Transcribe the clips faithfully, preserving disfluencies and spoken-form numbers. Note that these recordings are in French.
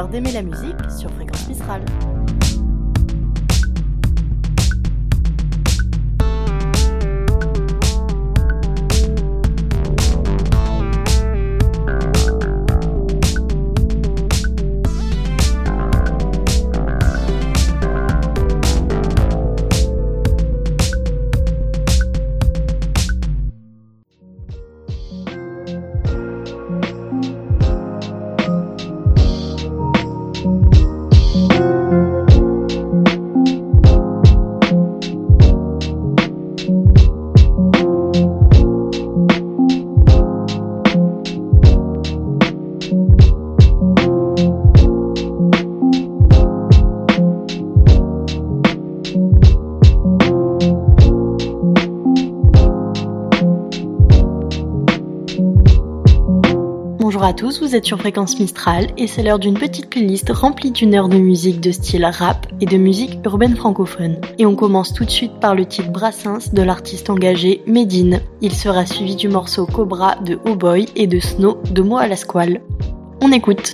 l'heure d'aimer la musique sur Fréquence Mistral. Bonjour à tous, vous êtes sur Fréquence Mistral et c'est l'heure d'une petite playlist remplie d'une heure de musique de style rap et de musique urbaine francophone. Et on commence tout de suite par le titre Brassens de l'artiste engagé Medine. Il sera suivi du morceau Cobra de Oh Boy et de Snow de Moi à la Squale. On écoute.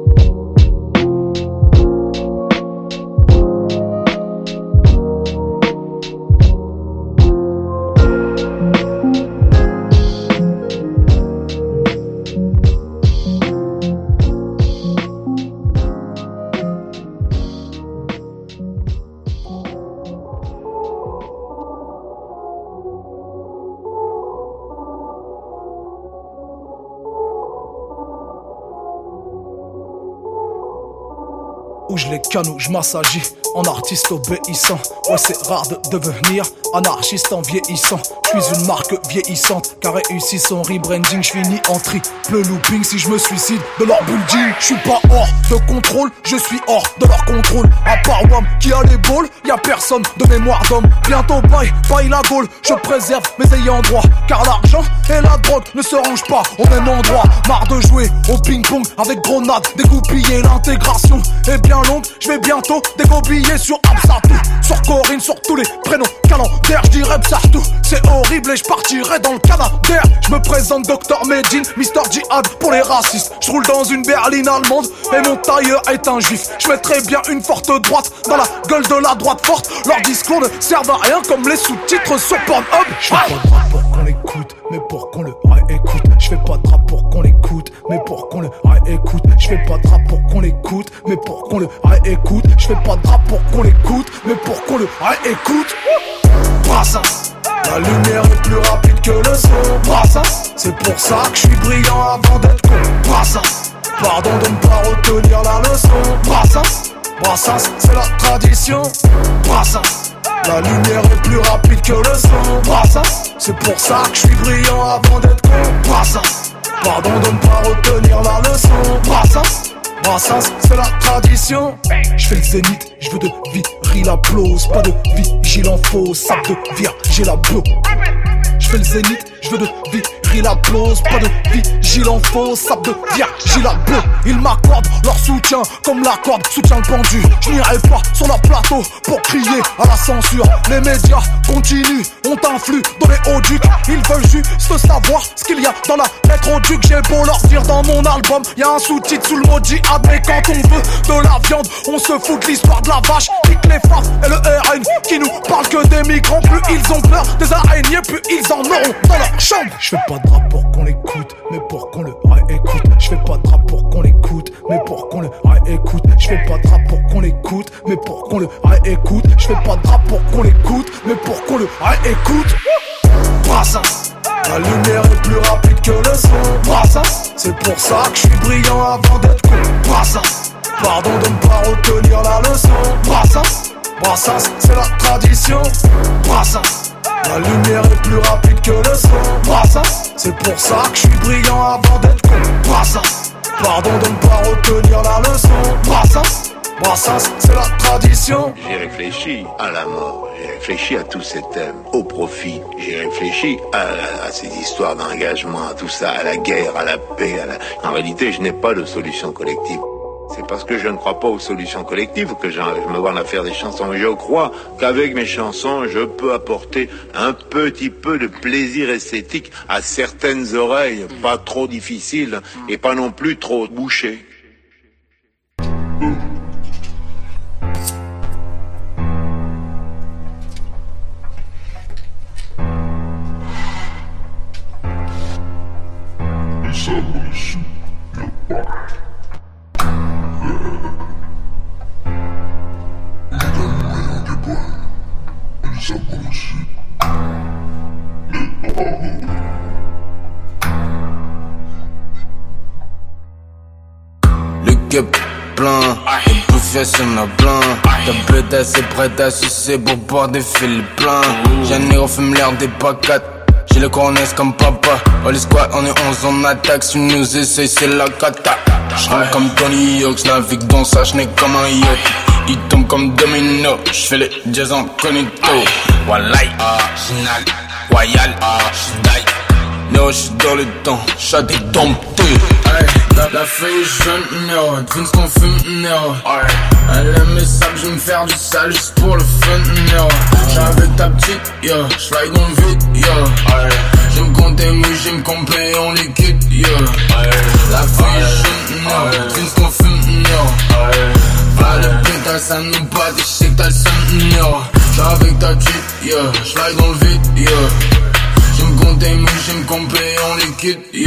Où je les canou, je m'assagis en artiste obéissant. Ouais, c'est rare de devenir anarchiste en vieillissant. Je suis une marque vieillissante car réussi son rebranding. Je finis en triple looping si je me suicide de leur building. Je suis pas hors de contrôle, je suis hors de leur contrôle. À part Wam qui a les balls, y'a personne de mémoire d'homme. Bientôt paille, paille la gaule, je préserve mes ayants droit. Car l'argent et la drogue ne se rangent pas au même endroit. Marre de jouer au ping-pong avec grenade, dégoupiller l'intégration est bien longue. Je vais bientôt dégobiller sur Absatou, sur Corinne, sur tous les prénoms calendaires. Je dirais Psartou, c'est horrible et je partirai dans le Canadair. Je me présente docteur Medine, Mister Jihad pour les racistes. Je roule dans une berline allemande et mon tailleur est un juif. Je mettrai bien une forte droite dans la gueule de la droite forte. Leurs discours ne servent à rien comme les sous-titres sur Pornhub. Je fais pas de rap pour qu'on l'écoute, mais pour qu'on le réécoute. Je fais pas de rap pour qu'on l'écoute, mais pour qu'on le réécoute. Je fais pas de rap pour qu'on l'écoute, mais pour qu'on le réécoute. Je fais pas de rap pour qu'on l'écoute, mais pour qu'on le réécoute. Brassens, la lumière est plus rapide que le son. Brassens, c'est pour ça que je suis brillant avant d'être con. Brassens, pardon de ne pas retenir la leçon. Brassens, Brassens, c'est la tradition. Brassens, la lumière est plus rapide que le son. Brassens, c'est pour ça que je suis brillant avant d'être con. Brassens, pardon de ne pas retenir la leçon. Brassens, Brassens, c'est la tradition. Je fais le zénith, je veux de viril applause. Pas de vigilant faux, sape de vire, j'ai la bleue. Je fais le zénith, je veux de viril applause. Pas de vigilant faux, sape de vire, j'ai la bleue. Ils m'accordent leur soutien comme la corde soutient le pendu. Je n'irai pas sur leur plateau pour crier à la censure. Les médias continuent, ont influe dans les hauts ducs. Ils veulent juste savoir ce qu'il y a dans la lettre au duc. J'ai beau leur dire dans mon album, y'a un sous-titre sous le mot djihad. Mais quand on veut de la viande, on se fout de l'histoire de la vache. Pique les F A F et le R N qui nous parlent que des migrants. Plus ils ont peur des araignées, plus ils en auront dans leur chambre. Je fais pas de rap pour qu'on l'écoute, mais pour qu'on le réécoute. Je fais pas de rap pour qu'on l'écoute, mais pour qu'on le réécoute. Je fais pas de rap pour qu'on l'écoute, mais pour qu'on le réécoute. Je fais pas de rap pour qu'on l'écoute, mais pour qu'on le réécoute. Brassens, la lumière est plus rapide que le son. Brassens, c'est pour ça que je suis brillant avant d'être con. Brassens, pardon de ne pas retenir la leçon. Brassens, Brassens, c'est la tradition. Brassens, la lumière est plus rapide que le son. Brassens, c'est pour ça que je suis brillant avant d'être con. Brassens, pardon de ne pas retenir la leçon. Brassens, Brassens, c'est la tradition. J'ai réfléchi à la mort, j'ai réfléchi à tous ces thèmes, au profit. J'ai réfléchi à, à ces histoires d'engagement, à tout ça, à la guerre, à la paix. À la... En réalité, je n'ai pas de solution collective. C'est parce que je ne crois pas aux solutions collectives que je me vois à faire des chansons. Je crois qu'avec mes chansons, je peux apporter un petit peu de plaisir esthétique à certaines oreilles, pas trop difficiles et pas non plus trop bouchées. Le cup plein, les bouffes y'en a plein. Ta pétasse est prête à sucer pour boire des fils pleins. J'ai un négro fume l'air des pacates. J'ai le cornès comme papa. Oh les squats on est onze en attaque. Si nous essayes c'est la cata. J'rentre comme Tony Hawk, j'navigue dans sa chenille comme un yacht. Il tombe comme domino, j'fais les jazz incognito. Wallahi, original, royal, j'suis die. No, j'suis dans le temps, j'suis des domptés. La, la feuille est jeune, no, devine ce qu'on fume, no. Elle aime les sables, j'vais me faire du sale juste pour le fun, no. J'suis avec ta petite, yo, j'fly dans le vide, yo. J'aime compter mouille, j'aime compter en liquide, yo. La feuille est jeune, no, devine ce qu'on fume, no. Pas de pétasse, ça nous bat, et j'sais que t'as le seum, yo. J'suis avec ta petite, yo, j'fly dans le vide, yo. J'aime compter mouille, j'aime compter en liquide, yo.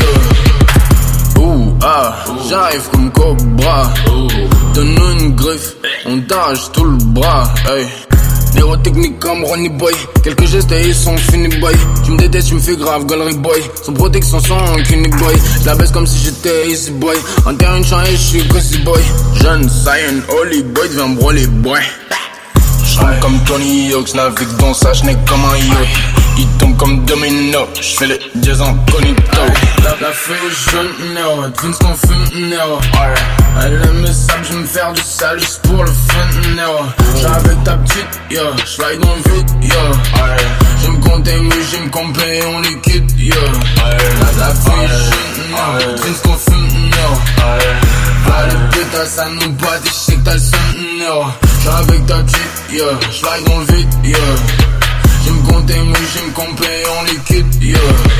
Ouh, ah, j'arrive comme Cobra. Donne-nous une griffe, on t'arrache tout le bras, hey. Néro technique comme Ronnie Boy. Quelques gestes et ils sont finis boy. Tu me détestes, tu me fais grave, galerie boy. Sans protection, sans cuny boy. Je baisse comme si j'étais easy boy. En terre une champ et j'suis cozy boy. Jeune, Zion, holy boy, deviens broly boy. J'rentre comme Tony Hawk, j'navigue dans sa chenille comme un yacht. Il tombe comme domino, j'fais les jazz incognito. La, la feuille est jaune, no, devine ce qu'on fume, no. Elle aime les sables, j'vais me faire du sale juste pour le fun, no. J'suis avec ta petite, yo, j'fly dans le vide, yo. J'aime compter mouille, j'aime compter en liquide, yo. La, la feuille est jaune, no, devine ce qu'on fume, no. Pas de pétasse, ça nous bat, et j'sais que t'as le seum, no. J'suis avec ta petite, yo, j'fly dans le vide, yo. J'aime compter mouille, j'aime compter en liquide, yo.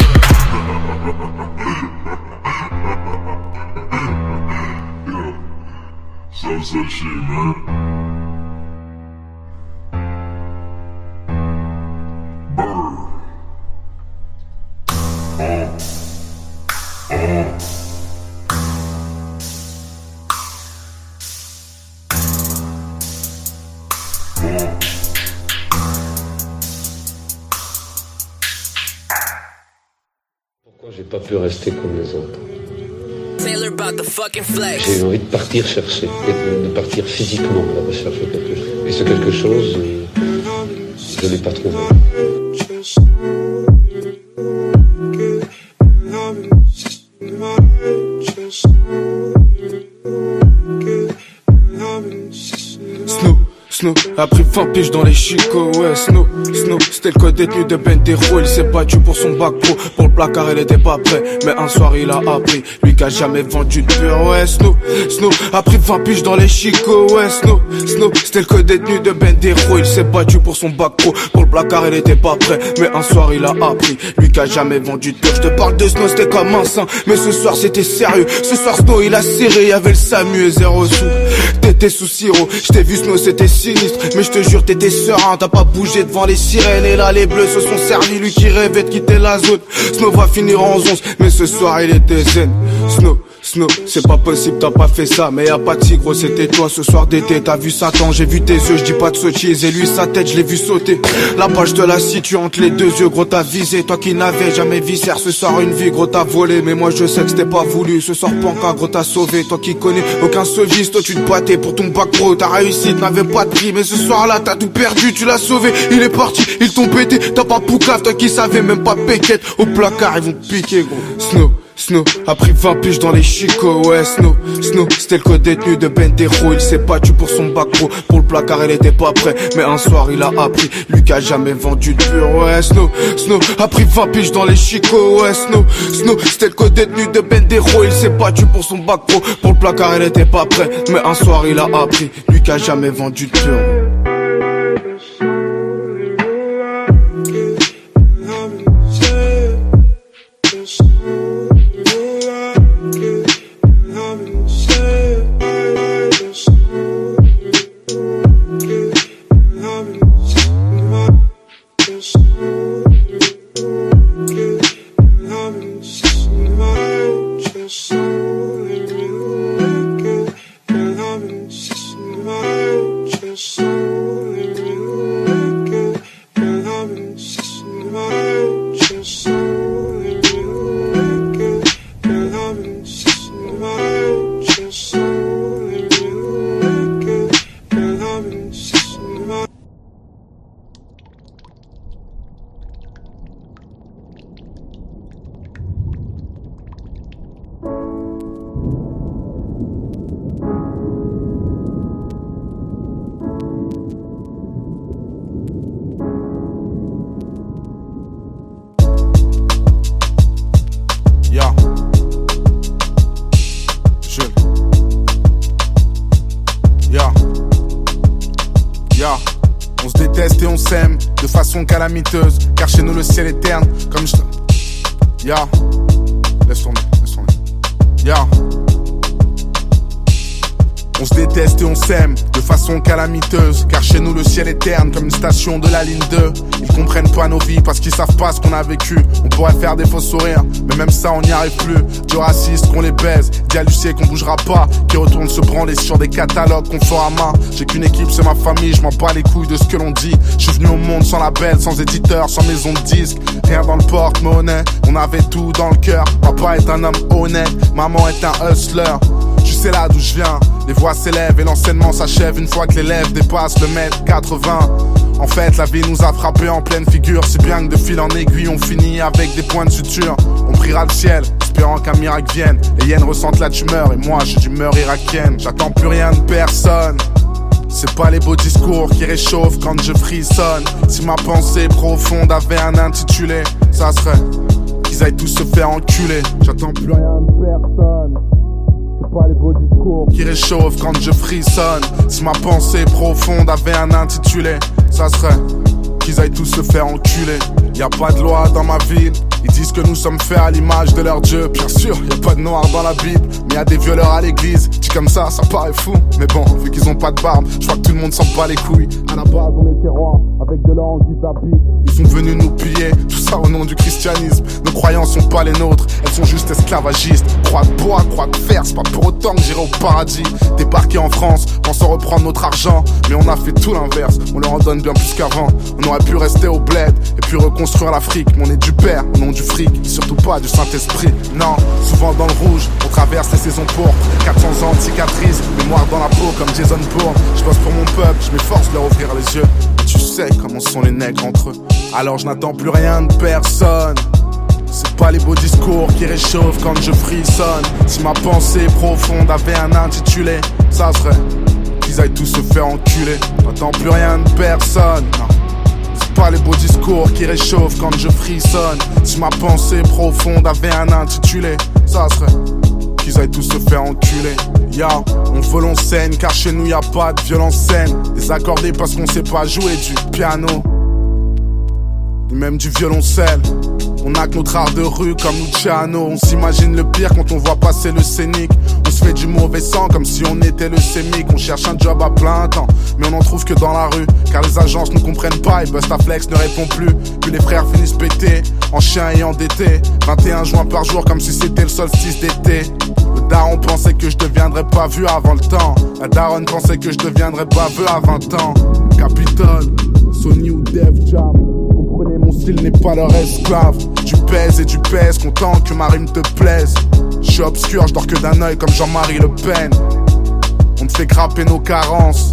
Sounds like shit, man. Bird. Uh. Uh. Pourquoi j'ai pas pu rester comme les autres? J'ai envie de partir chercher, et de partir physiquement à la recherche de quelque chose. Et ce quelque chose, je ne l'ai pas trouvé. Snoop, Snoop a pris vingt piges dans les chicots, ouais, Snoop, Snoop, c'était le code détenu de Bentero. Il s'est battu pour son bac pro, pour le placard il était pas prêt, mais un soir il a appris, lui qui a jamais vendu de pur, ouais, Snoop, Snoop a pris vingt piges dans les chicots, ouais, Snoop, Snoop, c'était le code détenu de Bentero. Il s'est battu pour son bac pro, pour le placard il était pas prêt, mais un soir il a appris, lui qui a jamais vendu de pur. Je te parle de Snow, c'était comme un saint, mais ce soir c'était sérieux, ce soir Snow il a serré, y'avait le Samu et zéro sous, t'étais sous sirop, j't'ai vu Snow c'était sinistre, mais je te jure t'étais serein, t'as pas bougé devant les sirènes. Et là les bleus se sont servis, lui qui rêvait de quitter la zone. Snow va finir en onze, mais ce soir il était zen. Snow, Snow, c'est pas possible, t'as pas fait ça, mais y'a pas de si gros, c'était toi ce soir d'été. T'as vu Satan, j'ai vu tes yeux, je dis pas de sottises. Et lui sa tête, je l'ai vu sauter. La page de la situe entre les deux yeux, gros t'as visé. Toi qui n'avais jamais viscère, ce soir une vie, gros t'as volé. Mais moi je sais que c'était pas voulu, ce soir Panka, gros t'as sauvé. Toi qui connais aucun soliste, toi tu te battais pour ton bac pro. Ta réussite n'avait pas de prix, mais ce soir là t'as tout perdu, tu l'as sauvé. Il est parti, ils t'ont pété, t'as pas poucave, toi qui savais même pas péquette. Au placard ils vont te piquer, gros. Snow, Snow a pris vingt piges dans les chicots, ouais, Snow, Snow, c'était le code détenu de Bentero. Il s'est battu pour son bac pro, pour le placard il était pas prêt, mais un soir il a appris, lui qui a jamais vendu de pur, ouais, Snow, Snow a pris vingt piges dans les chicots, ouais, Snow, Snow, c'était le code détenu de Bentero. Il s'est battu pour son bac pro, pour le placard il était pas prêt, mais un soir il a appris, lui qui a jamais vendu de pur. Just On se déteste et on s'aime de façon calamiteuse, car chez nous le ciel est terne. Comme je... Ya, laisse tomber, laisse tomber. Ya. On se déteste et on s'aime de façon calamiteuse, car chez nous le ciel est terne comme une station de la ligne deux. Ils comprennent pas nos vies parce qu'ils savent pas ce qu'on a vécu. On pourrait faire des faux sourires, mais même ça on n'y arrive plus. Dieu raciste qu'on les baise, dit à Lucie qu'on bougera pas, qui retourne se branler sur des catalogues Conforama. J'ai qu'une équipe, c'est ma famille, je m'en bats les couilles de ce que l'on dit. Je suis venu au monde sans label, sans éditeur, sans maison de disques. Rien dans le porte-monnaie, on avait tout dans le cœur. Papa est un homme honnête, maman est un hustler. Tu sais là d'où je viens, les voix s'élèvent et l'enseignement s'achève une fois que l'élève dépasse le mètre quatre-vingts. En fait, la vie nous a frappé en pleine figure, si bien que de fil en aiguille, on finit avec des points de suture. On priera le ciel, espérant qu'un miracle vienne. Les hyènes ressentent la tumeur et moi, j'ai d'humeur irakienne. J'attends plus rien de personne. C'est pas les beaux discours qui réchauffent quand je frissonne. Si ma pensée profonde avait un intitulé, ça serait qu'ils aillent tous se faire enculer. J'attends plus rien de personne. C'est pas les beaux discours qui réchauffent quand je frissonne. Si ma pensée profonde avait un intitulé, ça serait qu'ils aillent tous se faire enculer. Y'a pas de loi dans ma ville, ils disent que nous sommes faits à l'image de leur Dieu. Bien sûr, y'a pas de noir dans la Bible, mais y'a des violeurs à l'église. Dit comme ça, ça paraît fou, mais bon, vu qu'ils ont pas de barbe, je crois que tout le monde s'en bat les couilles. À la base, on était rois, avec de l'or en guise d'habit. Ils sont venus nous piller, tout ça au nom du christianisme. Nos croyances sont pas les nôtres, elles sont juste esclavagistes. Croix de bois, croix de fer, c'est pas pour autant que j'irai au paradis. Débarquer en France, pensant reprendre notre argent, mais on a fait tout l'inverse, on leur en donne bien plus qu'avant. On aurait pu rester au bled, et puis reconstruire l'Afrique. Mais on est du père, au nom du fric, surtout pas du Saint-Esprit. Non, souvent dans le rouge, on traverse les saisons pourpres. quatre cents ans de cicatrices, mémoire dans la peau comme Jason Bourne. Je bosse pour mon peuple, je m'efforce de leur ouvrir les yeux. Tu sais comment sont les nègres entre eux. Alors je n'attends plus rien de personne. C'est pas les beaux discours qui réchauffent quand je frissonne. Si ma pensée profonde avait un intitulé, ça serait qu'ils aillent tous se faire enculer. J'attends plus rien de personne, non. C'est pas les beaux discours qui réchauffent quand je frissonne. Si ma pensée profonde avait un intitulé, ça serait qu'ils aillent tous se faire enculer. Ya, yeah, on veut l'on scène car chez nous y'a pas de violence saine. Désaccordé parce qu'on sait pas jouer du piano, ni même du violoncelle. On a que notre art de rue comme Luciano. On s'imagine le pire quand on voit passer le scénic. On se fait du mauvais sang comme si on était le sémic. On cherche un job à plein temps, mais on en trouve que dans la rue. Car les agences ne comprennent pas et Bustaflex ne répond plus. Puis les frères finissent pétés, en chien et endettés. vingt et un juin par jour comme si c'était le solstice d'été. Le daron pensait que je deviendrais pas vu avant le temps. La daronne pensait que je deviendrais pas vu à vingt ans. Capitole, Sony ou Def Jam, comprenez, mon style n'est pas leur esclave. Tu pèses et tu pèses, content que ma rime te plaise. Je suis obscur, je dors que d'un œil comme Jean-Marie Le Pen. On te fait grapper nos carences,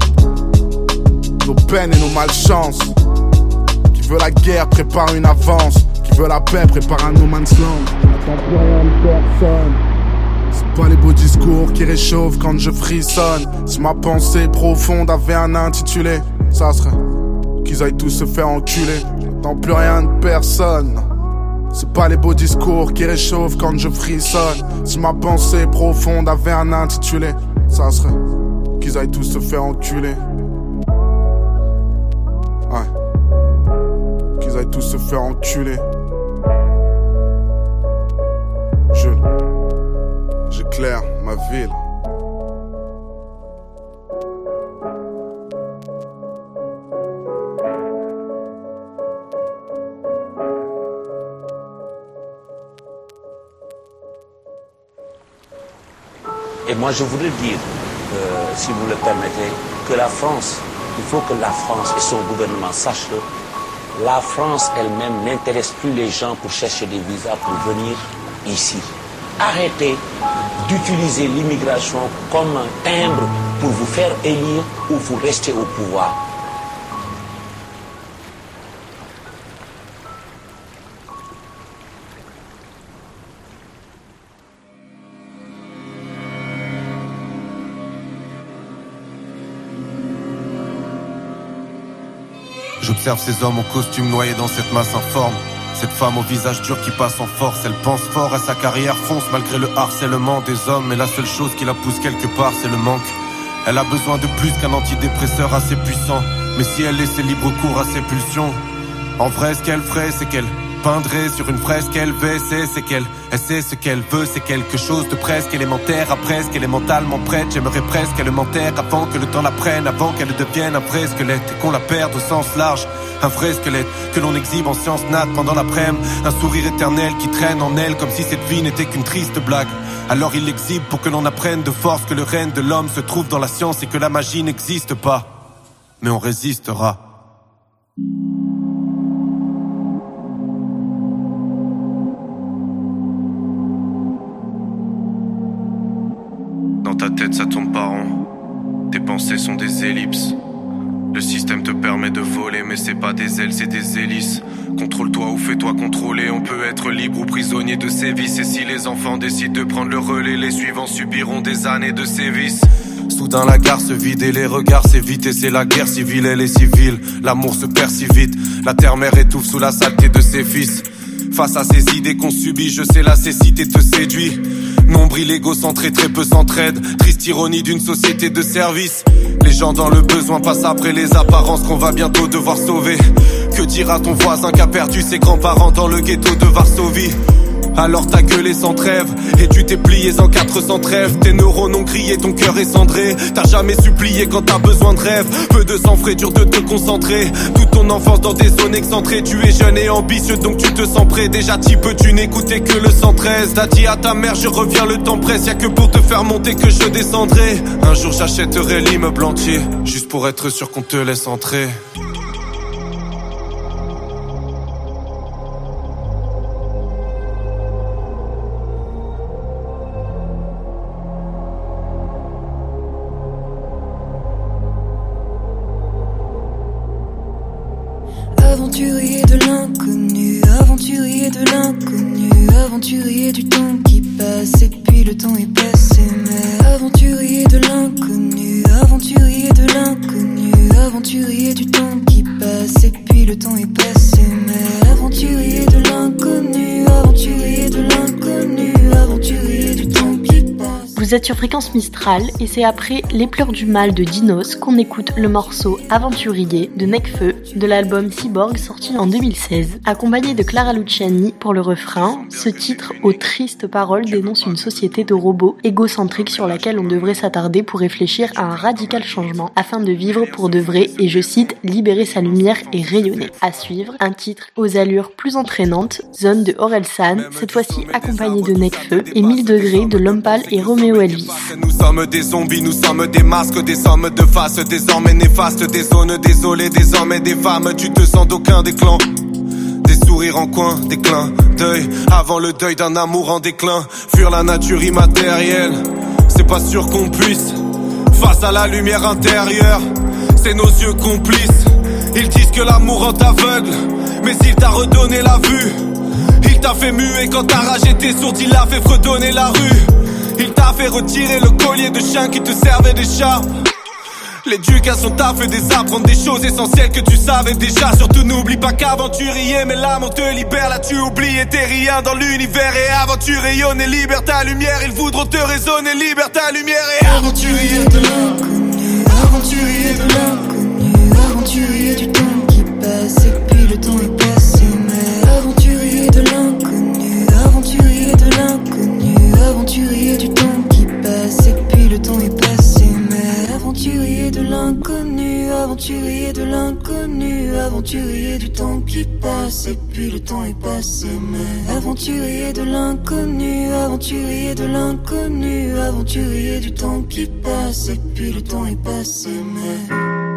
nos peines et nos malchances. Qui veut la guerre prépare une avance, qui veut la paix prépare un no man's land. J'attends plus rien de personne. C'est pas les beaux discours qui réchauffent quand je frissonne. Si ma pensée profonde avait un intitulé, ça serait qu'ils aillent tous se faire enculer. J'attends plus rien de personne. C'est pas les beaux discours qui réchauffent quand je frissonne. Si ma pensée profonde avait un intitulé, ça serait qu'ils aillent tous se faire enculer. Ouais, qu'ils aillent tous se faire enculer. Je J'éclaire ma ville. Et moi je voudrais dire, euh, si vous le permettez, que la France, il faut que la France et son gouvernement sachent que la France elle-même n'intéresse plus les gens pour chercher des visas pour venir ici. Arrêtez d'utiliser l'immigration comme un timbre pour vous faire élire ou vous rester au pouvoir. J'observe ces hommes en costume noyés dans cette masse informe. Cette femme au visage dur qui passe en force. Elle pense fort et sa carrière fonce malgré le harcèlement des hommes. Mais la seule chose qui la pousse quelque part, c'est le manque. Elle a besoin de plus qu'un antidépresseur assez puissant. Mais si elle laissait libre cours à ses pulsions, en vrai ce qu'elle ferait c'est qu'elle peindrait sur une fresque L V C, c'est qu'elle elle sait ce qu'elle veut, c'est quelque chose de presque élémentaire. Après ce qu'elle est mentalement prête, j'aimerais presque qu'elle m'enterre avant que le temps la prenne, avant qu'elle devienne un vrai squelette et qu'on la perde au sens large. Un vrai squelette que l'on exhibe en sciences nat pendant l'après-midi, un sourire éternel qui traîne en elle comme si cette vie n'était qu'une triste blague. Alors il l'exhibe pour que l'on apprenne de force que le règne de l'homme se trouve dans la science et que la magie n'existe pas, mais on résistera. Dans ta tête ça tourne pas rond, tes pensées sont des ellipses. Le système te permet de voler mais c'est pas des ailes, c'est des hélices. Contrôle-toi ou fais-toi contrôler, on peut être libre ou prisonnier de ses vices. Et si les enfants décident de prendre le relais, les suivants subiront des années de sévices. Soudain la gare se vide et les regards s'évitent. Et c'est la guerre civile, elle est civile. L'amour se perd si vite, la terre-mère étouffe sous la saleté de ses fils. Face à ces idées qu'on subit, je sais la cécité te séduit. Nombril égocentré, très peu s'entraide. Triste ironie d'une société de service. Les gens dans le besoin passent après les apparences qu'on va bientôt devoir sauver. Que dira ton voisin qui a perdu ses grands-parents dans le ghetto de Varsovie? Alors t'as gueulé sans trêve et tu t'es plié en quatre cents trêves. Tes neurones ont crié, ton cœur est cendré. T'as jamais supplié quand t'as besoin de rêve. Peu de sang frais, dur de te concentrer. Toute ton enfance dans des zones excentrées. Tu es jeune et ambitieux donc tu te sens prêt. Déjà petit peu tu n'écoutais que le cent treize. T'as dit à ta mère je reviens, le temps presse. Y'a que pour te faire monter que je descendrai. Un jour j'achèterai l'immeuble entier, juste pour être sûr qu'on te laisse entrer. Aventurier de l'inconnu, aventurier de l'inconnu, aventurier du temps qui passe et puis le temps est passé. Mais aventurier de l'inconnu, aventurier de l'inconnu, aventurier du temps qui passe et puis le temps est passé. Mais aventurier de l'inconnu, aventurier de l'inconnu, aventurier du temps qui passe. Vous êtes sur Fréquence Mistral et c'est après Les Pleurs du Mal de Dinos qu'on écoute le morceau Aventurier de Nekfeu de l'album Cyborg sorti en deux mille seize. Accompagné de Clara Luciani pour le refrain, ce titre aux tristes paroles dénonce une société de robots égocentriques sur laquelle on devrait s'attarder pour réfléchir à un radical changement afin de vivre pour de vrai et je cite libérer sa lumière et rayonner. À suivre, un titre aux allures plus entraînantes, Zone de Orelsan, cette fois-ci accompagné de Nekfeu et mille degrés de L'Homme Pâle et Roméo Elvis. Nous sommes des zombies, nous sommes des masques, des sommes de face, désormais néfastes, des zones désolées, des hommes et des femmes, tu te sens d'aucun des clans. Des sourires en coin, des clins d'œil, avant le deuil d'un amour en déclin. Fuir la nature immatérielle, c'est pas sûr qu'on puisse. Face à la lumière intérieure, c'est nos yeux complices. Ils disent que l'amour rend aveugle, mais il t'a redonné la vue. Il t'a fait muer quand ta rage était sourde, il a fait fredonner la rue. Il t'a fait retirer le collier de chien qui te servait d'écharpe. L'éducation t'a fait désapprendre des choses essentielles que tu savais déjà. Surtout n'oublie pas qu'aventurier, mais l'amour te libère. Là tu oublies et t'es rien dans l'univers. Et aventure rayonne et libère ta lumière. Ils voudront te raisonner, libère ta lumière. Et aventurier de l'inconnu, aventurier de l'inconnu, aventurier du temps qui passe et puis le temps est passé. Mais aventurier de l'inconnu, aventurier de l'inconnu, aventurier du temps qui passe et puis le temps est passé. Mais aventurier de l'inconnu, aventurier de l'inconnu, aventurier du temps qui passe et puis le temps est passé. Mais aventurier de l'inconnu, aventurier de l'inconnu, aventurier du temps qui passe et puis le temps est passé. Mais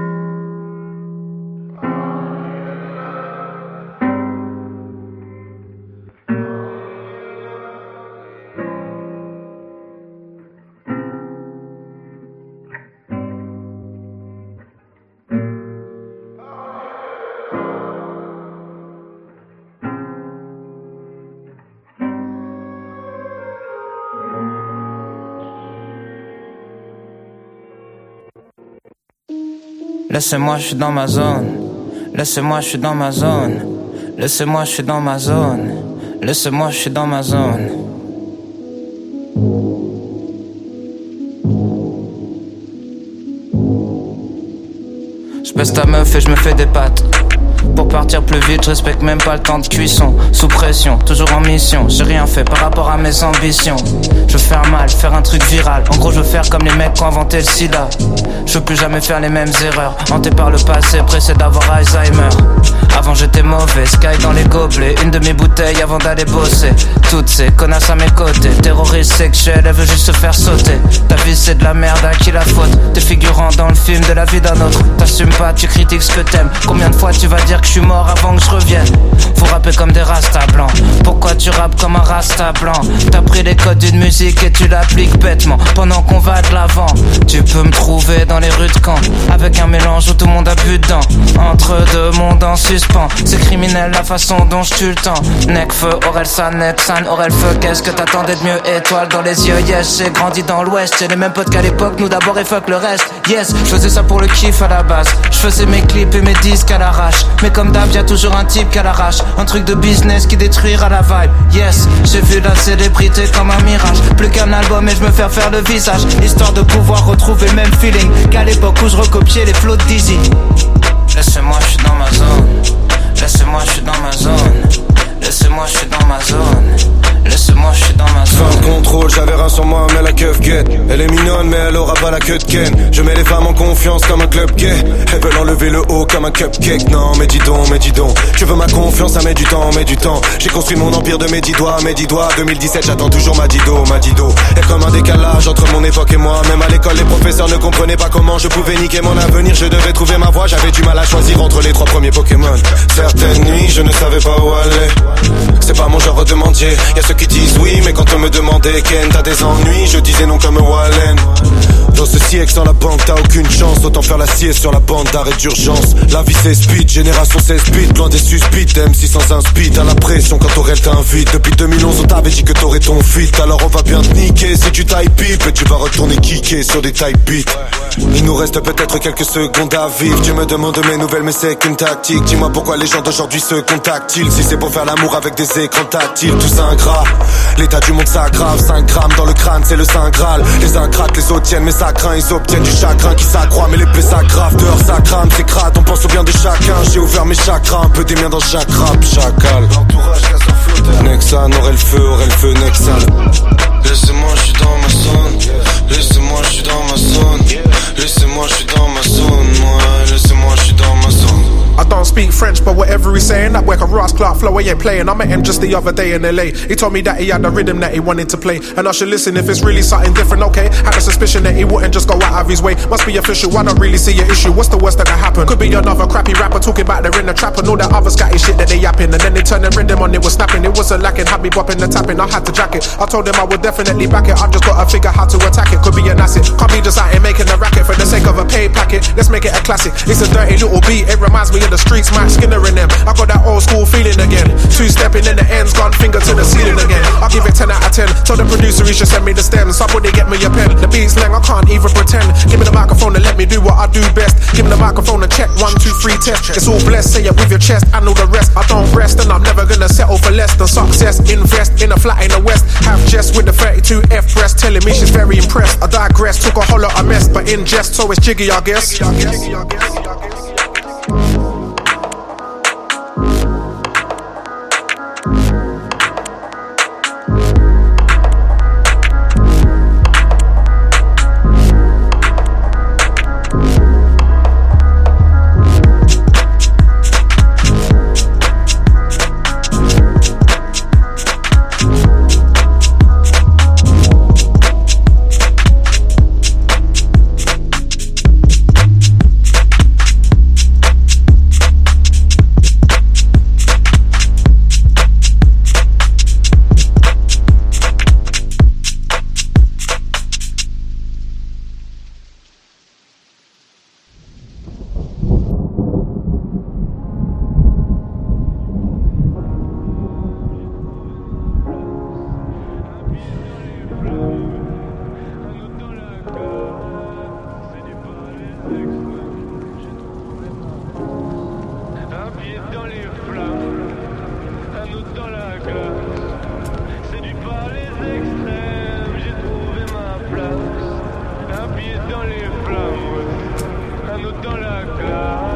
laissez-moi, je suis dans ma zone. Laissez-moi, je suis dans ma zone. Laissez-moi, je suis dans ma zone. Laissez-moi, je suis dans ma zone. J'baisse ta meuf et j'me fais des pattes. Pour partir plus vite, je respecte même pas le temps de cuisson. Sous pression, toujours en mission. J'ai rien fait par rapport à mes ambitions. Je veux faire mal, faire un truc viral. En gros, je veux faire comme les mecs qui ont inventé le sida. Je veux plus jamais faire les mêmes erreurs. Hanté par le passé, pressé d'avoir Alzheimer. Avant j'étais mauvais, sky dans les gobelets. Une demi-bouteille avant d'aller bosser. Toutes ces connasses à mes côtés. Terroriste sexuel, elle veut juste se faire sauter. Ta vie c'est de la merde, à qui la faute? T'es figurant dans le film de la vie d'un autre. T'assumes pas, tu critiques ce que t'aimes. Combien de fois tu vas dire que je suis mort avant que je revienne? Faut rapper comme des rastas blancs. Pourquoi tu rappes comme un rasta blanc? T'as pris les codes d'une musique et tu l'appliques bêtement. Pendant qu'on va de l'avant, tu peux me trouver dans les rues de Caen, avec un mélange où tout le monde a bu dedans. Entre deux mondes en suspens, c'est criminel la façon dont je tue le temps. Necfeu, Orelsan, Nexan, Orelfeu, qu'est-ce que t'attendais de mieux? Étoile dans les yeux, yes, j'ai grandi dans l'ouest. J'ai les mêmes potes qu'à l'époque, nous d'abord et fuck le reste. Yes, je faisais ça pour le kiff à la base. Je faisais mes clips et mes disques à l'arrache. Mais comme d'hab, y'a toujours un type qui a l'arrache. Un truc de business qui détruira la vibe. Yes, j'ai vu la célébrité comme un mirage. Plus qu'un album et je me fais faire le visage, histoire de pouvoir retrouver le même feeling qu'à l'époque où je recopiais les flots de Dizzy. Laissez-moi, je suis dans ma zone. Laissez-moi, je suis dans ma zone. Laissez-moi, je suis dans ma zone. Laissez-moi, je suis dans ma zone. Fin de contrôle, j'avais rien sur moi, mais la keuf guette. Elle est mignonne, mais elle aura pas la queue de Ken. Je mets les femmes en confiance comme un club gay. Elles veulent enlever le haut comme un cupcake. Non, mais dis donc, mais dis donc. Tu veux ma confiance, ça met du temps, met du temps. J'ai construit mon empire de mes dix doigts, mes dix doigts. deux mille dix-sept, j'attends toujours ma dido, ma dido. Et comme un décalage entre mon époque et moi. Même à l'école, les professeurs ne comprenaient pas comment je pouvais niquer mon avenir. Je devais trouver ma voie, j'avais du mal à choisir entre les trois premiers Pokémon. Certaines nuits, je ne savais pas où aller. C'est pas mon genre de mendier. Y'a ceux qui disent oui, mais quand on me demandait Ken, t'as des ennuis, je disais non comme Wallen. Dans ce siècle sans la banque, t'as aucune chance. Autant faire la sieste sur la bande d'arrêt d'urgence. La vie c'est speed, génération seize bits. Loin des suspites, M six cent un speed. À la pression quand Aurel t'invite. Depuis deux mille onze on t'avait dit que t'aurais ton fit. Alors on va bien te niquer si tu tailles pipe. Et tu vas retourner kicker sur des type beats. Il nous reste peut-être quelques secondes à vivre. Tu me demandes mes nouvelles mais c'est qu'une tactique. Dis-moi pourquoi les gens d'aujourd'hui se contactent-ils? Si c'est pour faire l'amour avec des écrans tactiles. Tout ingrat, l'état du monde s'aggrave. cinq grammes dans le crâne c'est le saint graal. Les uns craquent, les autres tiennent, mais ça craint. Ils obtiennent du chagrin qui s'accroît, mais les plaies s'aggravent. Dehors ça crame, c'est crade, on pense au bien de chacun. J'ai ouvert mes chakras, un peu des miens dans chaque rap. Chacal, l'entourage casse un flotteur. Nexan, aurait le feu, aurait le feu, Nexan. Laissez-moi, je suis dans ma zone. Laissez-moi, je suis dans ma zone. Laissez-moi, je suis dans ma zone. Moi, laissez-moi, je suis dans ma zone. I don't speak French, but whatever he's saying, that work a Ross Clark flow, he ain't playing. I met him just the other day in L A. He told me that he had a rhythm that he wanted to play, and I should listen if it's really something different, okay? Had a suspicion that he wouldn't just go out of his way. Must be official, I don't really see an issue. What's the worst that can happen? Could be another crappy rapper talking about they're in the trap and all that other scatty shit that they yapping. And then they turn the rhythm on, it was snapping. It wasn't lacking, had me bopping the tapping. I had to jack it. I told him I would definitely back it. I've just got to figure how to attack it. Could be an asset, can't be just out here making a racket for the sake of a pay packet. Let's make it a classic. It's a dirty little beat, it reminds me of the streets, Matt Skinner in them. I got that old school feeling again. Two stepping in the ends, gone finger to the ceiling again. I'll give it ten out of ten. Tell the producer he should send me the stems. Somebody get me a pen. The beat's lang, I can't even pretend. Give me the microphone and let me do what I do best. Give me the microphone and check one, two, three, test. It's all blessed, say it with your chest. I know the rest. I don't rest and I'm never gonna settle for less than success. Invest in a flat in the west. Have Jess with the thirty-two F breast, telling me she's very impressed. I digress, took a whole lot of mess, but in jest, so it's jiggy, I guess. Dans les flammes, un autre dans la glace.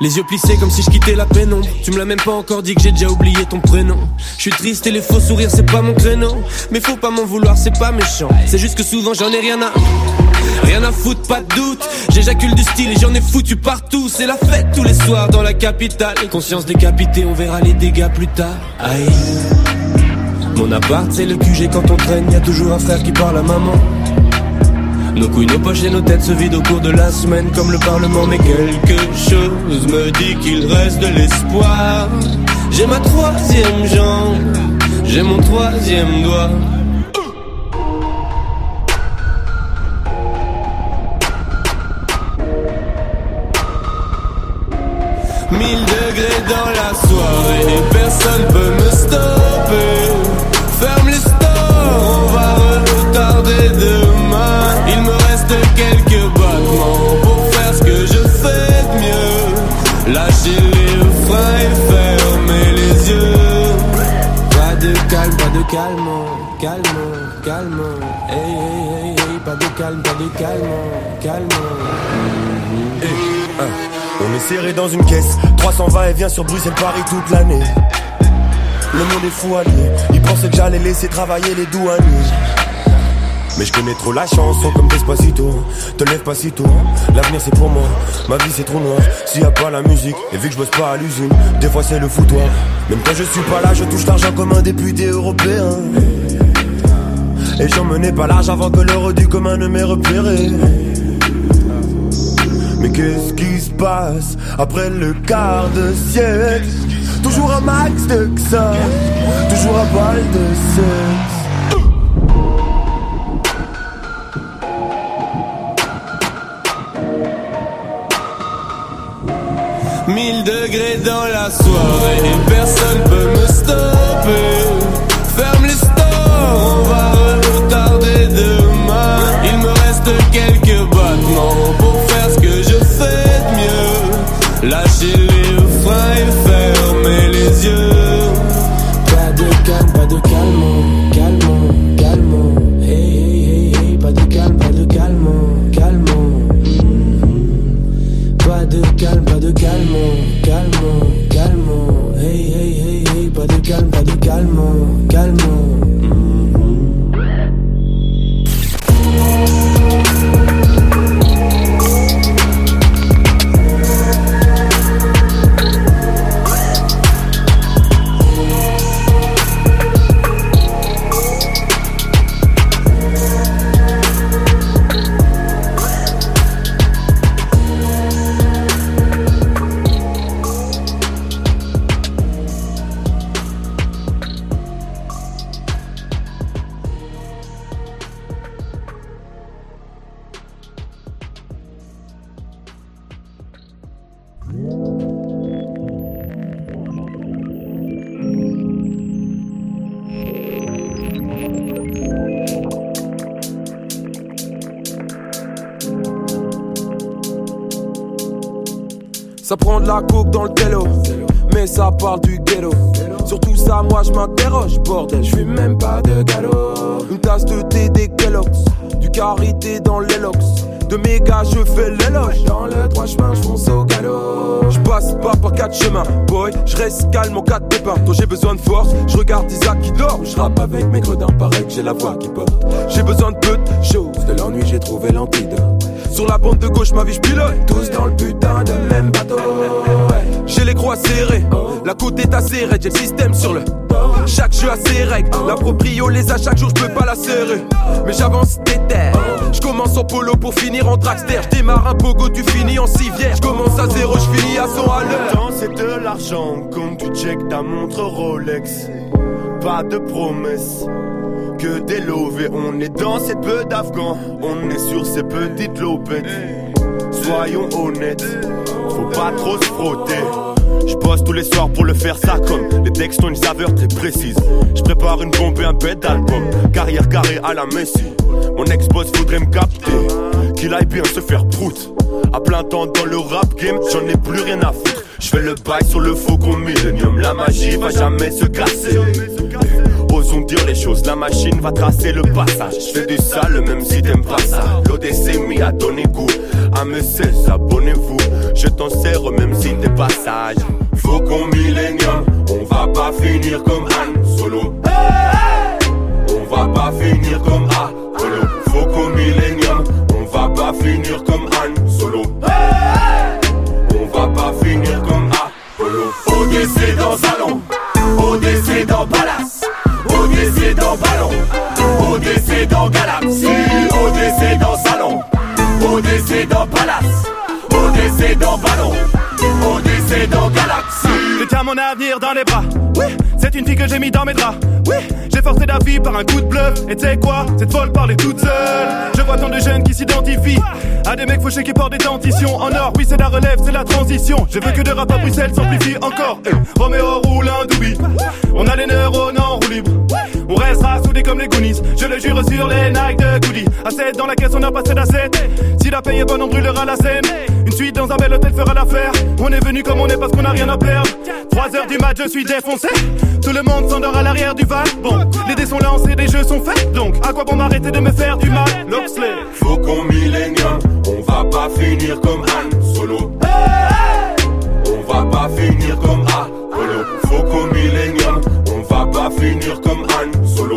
Les yeux plissés comme si je quittais la pénombre. Tu me l'as même pas encore dit que j'ai déjà oublié ton prénom. Je suis triste et les faux sourires c'est pas mon créneau. Mais faut pas m'en vouloir, c'est pas méchant. C'est juste que souvent j'en ai rien à... Rien à foutre, pas de doute. J'éjacule du style et j'en ai foutu partout. C'est la fête tous les soirs dans la capitale. Conscience décapitée, on verra les dégâts plus tard. Aïe. Mon appart c'est le Q G quand on traîne. Y'a toujours un frère qui parle à maman. Nos couilles, nos poches et nos têtes se vident au cours de la semaine comme le Parlement. Mais quelque chose me dit qu'il reste de l'espoir. J'ai ma troisième jambe, j'ai mon troisième doigt. Mille degrés dans la soirée, personne peut me stopper. Ferme les stores, on va retarder demain. Il me reste quelques battements pour faire ce que je fais de mieux. Lâcher les freins et fermer les yeux. Pas de calme, pas de calme, calme, calme. Hey, hey, hey, hey, pas de calme, pas de calme, calme. Hey, hein. On est serré dans une caisse, trois cents va-et-vient sur Bruxelles-Paris toute l'année. Le monde est fou allié, ils pensaient que j'allais laisser travailler les douaniers. Mais je connais trop la chanson comme Despacito. Te lève pas si tôt, l'avenir c'est pour moi. Ma vie c'est trop noir, s'il y a pas la musique. Et vu que je bosse pas à l'usine, des fois c'est le foutoir. Même quand je suis pas là, je touche l'argent comme un député européen. Et j'en menais pas large avant que l'heure du commun ne m'ait repéré. Mais qu'est-ce qui se passe après le quart de siècle? Toujours un max de ça, toujours un bal de sexe. Mille degrés dans la soirée, personne peut me stopper. Ferme les stores, on va retarder demain. Il me reste quelques battements pour faire ce que je fais de mieux. Lâcher les freins et fermer les yeux. Pas de calme, pas de calme, calme, calme. Hey, hey, hey, hey, pas de calme, pas de calme, calme. Pas de calme, pas de calme, calme, calme. Hey, hey, hey, hey, pas de calme, pas de calme, calme. Ça prend de la coke dans le télo, mais ça parle du ghetto. Surtout ça, moi je m'interroge, bordel, je fume même pas de galop. Une tasse de thé des Kellogg's, du karité dans l'élox. De mes gars, je fais l'éloge. Dans le droit chemin, je fonce au galop. Je passe pas par quatre chemins, boy, je reste calme en quatre pépins. Quand j'ai besoin de force, je regarde Isaac qui dort. Je rappe avec mes gredins, pareil que j'ai la voix qui porte. J'ai besoin de peu de choses, de l'ennui j'ai trouvé l'antidote. Sur la bande de gauche, ma vie j'pilote. Tous dans le putain de même bateau, ouais. J'ai les croix serrés, la côte est assez raide. J'ai le système sur le chaque jeu a ses règles. La proprio les a chaque jour, j'peux pas la serrer. Mais j'avance déter. J'commence en polo pour finir en dragster. J'démarre un pogo, tu finis en civière. J'commence à zéro, j'finis à cent à l'heure. C'est de l'argent, comme tu check ta montre Rolex. Pas de promesses, que des lovés. On est dans cette peu d'Afghans, on est sur ces petites lopettes. Soyons honnêtes, faut pas trop se frotter. Je bosse tous les soirs pour le faire ça comme les textes ont une saveur très précise. Je prépare une bombe et un bête d'album, carrière carrée à la Messi. Mon ex-boss voudrait me capter, qu'il aille bien se faire prout. À plein temps dans le rap game, j'en ai plus rien à foutre. Je fais le bail sur le faucon Millennium, la magie va jamais se casser. Osons dire les choses, la machine va tracer le passage. Je fais du sale même si t'aimes pas ça. L'O D C m'y a donné goût M seize, abonnez-vous. Je t'en sers même si t'es pas sage. Faucon Millennium, on va pas finir comme Han Solo. On va pas finir comme Apollo. Faucon Millennium, on va pas finir comme Han Solo. On va pas finir comme Apollo. O D C dans salon, O D C dans palace, O D C dans ballon, O D C dans galaxie, O D C dans salon, O D C dans palace, O D C dans ballon, O D C dans galaxie. Je tiens mon avenir dans les bras. Oui, c'est une fille que j'ai mis dans mes draps. Oui, j'ai forcé la vie par un coup de bluff. Et tu sais quoi, cette folle parle toute seule. Je vois tant de jeunes qui s'identifient à des mecs fauchés qui portent des dentitions en or. Oui, c'est la relève, c'est la transition. Je veux que de rap à Bruxelles s'amplifie encore. Hey, Roméo roule un doubi. On a les neurones en roue libre. On restera soudés comme les Goonies. Je le jure sur les Nike de Goody. À sept dans la caisse, on a passé la sept. Si la paye est bonne, on brûlera la scène. Une suite dans un bel hôtel fera l'affaire. On est venu comme on est parce qu'on a rien à perdre. trois heures du mat, je suis défoncé. Tout le monde s'endort à l'arrière du van. Bon, les dés sont lancés, les jeux sont faits. Donc, à quoi bon m'arrêter de me faire du mal? Loxley. Faucon Millennium, on va pas finir comme Han Solo. On va pas finir comme Apollo. Faucon Millennium, on va pas finir comme Han Solo.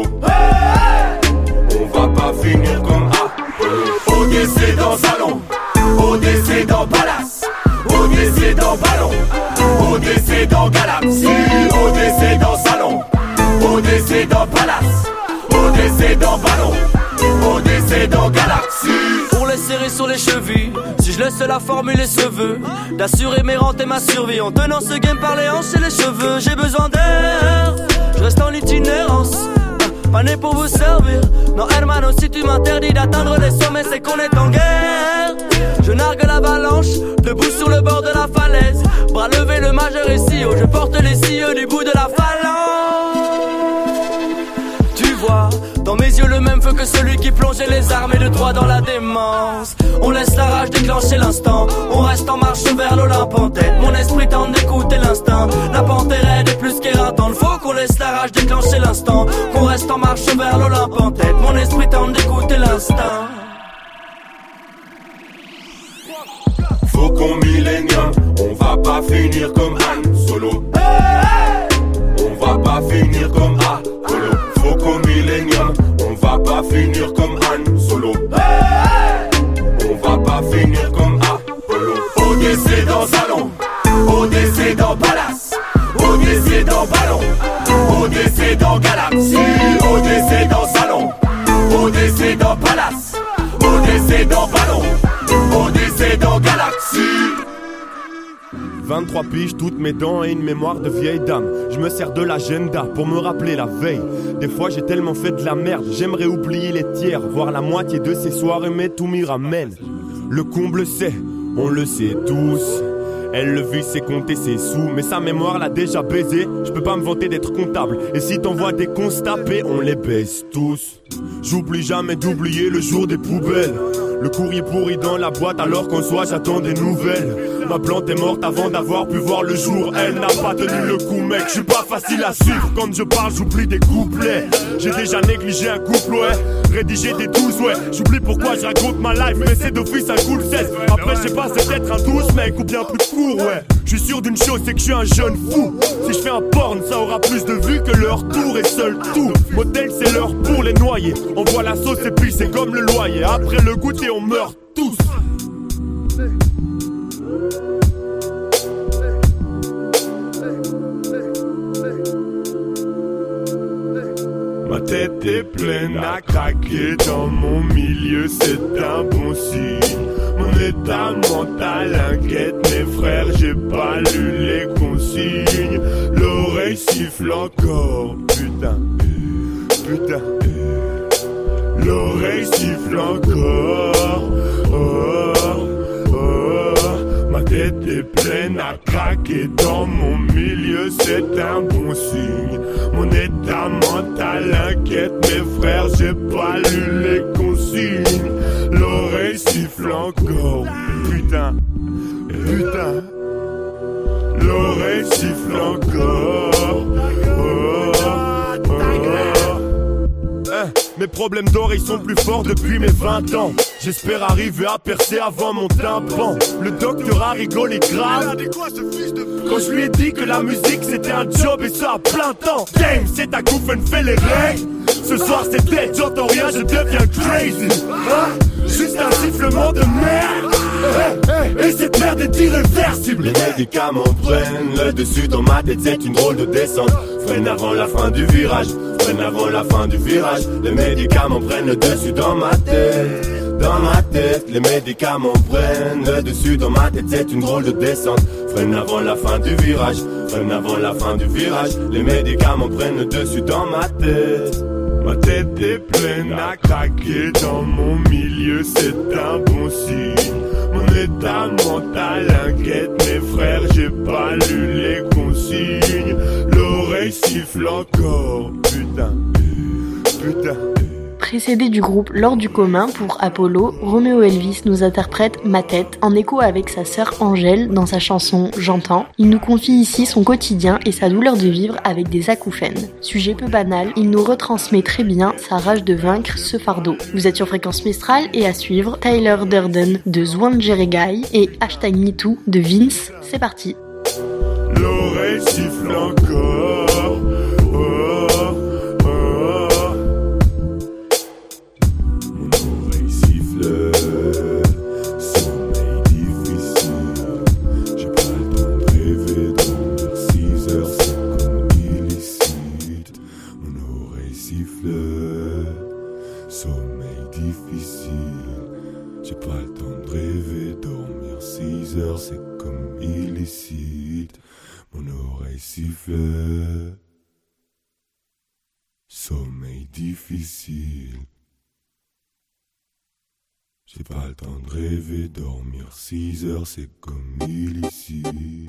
On va pas finir comme Apollo. O D C dans salon, O D C dans palace, O D C dans ballon, O D C dans galaxie, O D C dans salon, O D C dans palace, O D C dans ballon, O D C dans galaxie. Pour les serrer sur les chevilles, si je laisse la formule et se veut d'assurer mes rentes et ma survie en tenant ce game par les hanches et les cheveux. J'ai besoin d'air, je reste en itinérance, pas né pour vous servir. Non hermano, si tu m'interdis d'atteindre les sommets, c'est qu'on est en guerre. Je nargue l'avalanche, debout sur le bord de la falaise. Bras levé, le majeur est si haut, je porte les cieux du bout de la phalange. Tu vois, dans mes yeux le même feu que celui qui plongeait les armées de droit dans la démence. On laisse la rage déclencher l'instant, on reste en marche vers l'Olympe en tête. Mon esprit tente d'écouter l'instinct, la panthère est plus qu'éreintante. Faut qu'on laisse la rage déclencher l'instant, qu'on reste en marche vers l'Olympe en tête. Mon esprit tente d'écouter l'instinct. Faucon Millennium, on va pas finir comme Han Solo. On va pas finir comme Apollo. Faucon Millennium, on va pas finir comme Han Solo. On va pas finir comme Apollo. O D C dans salon, O D C dans palace, O D C dans ballon, O D C dans galaxie, O D C dans salon, O D C dans palace, O D C dans ballon, O D C dans galaxie. vingt-trois piges, toutes mes dents et une mémoire de vieille dame. Je me sers de l'agenda pour me rappeler la veille. Des fois j'ai tellement fait de la merde, j'aimerais oublier les tiers, voir la moitié de ces soirées, mais tout m'y ramène. Le comble c'est, on le sait tous. Elle le vit, c'est compter ses sous, mais sa mémoire l'a déjà baisé. Je peux pas me vanter d'être comptable, et si t'envoies des constapés, on les baisse tous. J'oublie jamais d'oublier le jour des poubelles. Le courrier pourri dans la boîte alors qu'en soi j'attends des nouvelles. Ma plante est morte avant d'avoir pu voir le jour. Elle n'a pas tenu le coup mec, je suis pas facile à suivre. Quand je parle j'oublie des couplets. J'ai déjà négligé un couple ouais, rédigé des douze ouais. J'oublie pourquoi je raconte ma life, mais c'est d'office un cool seize. Après je sais pas, c'est peut-être un douze mec ou bien plus de cours ouais. Je suis sûr d'une chose, c'est que je suis un jeune fou. Si je fais un porn, ça aura plus de vues que leur tour et seul tout. Motel c'est l'heure pour les noyer. On voit la sauce et puis c'est comme le loyer. Après le goûter on meurt tous. Ma tête est pleine à craquer, dans mon milieu c'est un bon signe. Mon état mental inquiète mes frères, j'ai pas lu les consignes. L'oreille siffle encore, putain, putain. L'oreille siffle encore, oh, oh. Ma tête est pleine à craquer, dans mon milieu c'est un bon signe. Mon état mental inquiète mes frères, j'ai pas lu les consignes. L'oreille siffle encore, putain, putain. L'oreille siffle encore, oh, oh. Hein, mes Mes problèmes d'oreilles sont plus forts depuis mes vingt ans. J'espère arriver à percer avant mon tympan. Le docteur a rigolé grave quand je lui ai dit que la musique c'était un job et ça à plein temps. Game, c'est ta Goofen fait les règles. Ce soir c'est dead, j'entends rien, je deviens crazy. Hein? Juste un sifflement de merde. Hey, hey, et cette merde est irréversible. Les médicaments prennent le dessus dans ma tête, c'est une drôle de descente. Freine avant la fin du virage, freine avant la fin du virage. Les médicaments prennent le dessus dans ma tête. Dans ma tête, les médicaments prennent le dessus dans ma tête, c'est une drôle de descente. Freine avant la fin du virage, freine avant la fin du virage. Les médicaments prennent le dessus dans ma tête. Ma tête est pleine à craquer dans mon milieu, c'est un bon signe. Mon état mental inquiète mes frères, j'ai pas lu les consignes. L'oreille siffle encore, putain, putain. Précédé du groupe L'Or du commun pour Apollo, Romeo Elvis nous interprète Ma tête en écho avec sa sœur Angèle dans sa chanson J'entends. Il nous confie ici son quotidien et sa douleur de vivre avec des acouphènes. Sujet peu banal, il nous retransmet très bien sa rage de vaincre ce fardeau. Vous êtes sur Fréquence Mistral et à suivre Tyler Durden de Zwangeregai et Hashtag MeToo de Vince. C'est parti. L'oreille siffle encore. C'est comme illicite, mon oreille siffle. Sommeil difficile. J'ai pas le temps de rêver, dormir six heures, c'est comme illicite.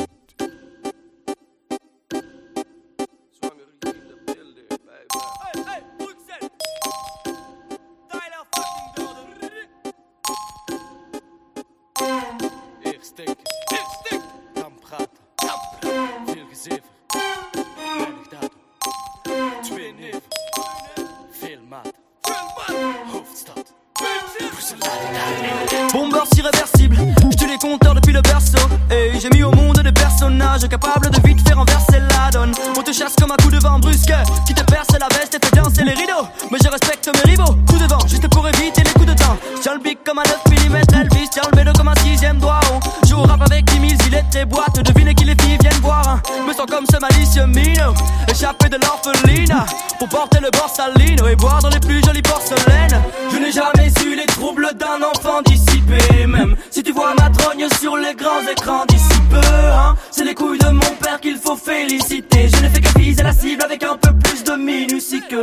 Bombers irréversibles, je tue les compteurs depuis le berceau. Et j'ai mis au monde des personnages capables de vite faire renverser la donne. On te chasse comme un coup de vent brusque qui te perce la veste et fait danser les rideaux. Mais je respecte mes rivaux, coup de vent juste pour éviter les coups de temps. Tiens le bic comme un neuf millimètres Elvis, tiens le bédo comme un sixième doigt. On joue au rap avec dix mille gilets et boîtes. Devinez qui les filles viennent boire, hein. Me sens comme ce malicieux minot, échappé de l'orpheline pour porter le borsalino et boire dans les plus jolies porcelaines. Je n'ai jamais eu les troubles d'un enfant dissipé. Même si tu vois ma trogne sur les grands écrans d'ici peu, hein, c'est les couilles de mon père qu'il faut féliciter. Je n'ai fait que viser la cible avec un peu plus de minutie que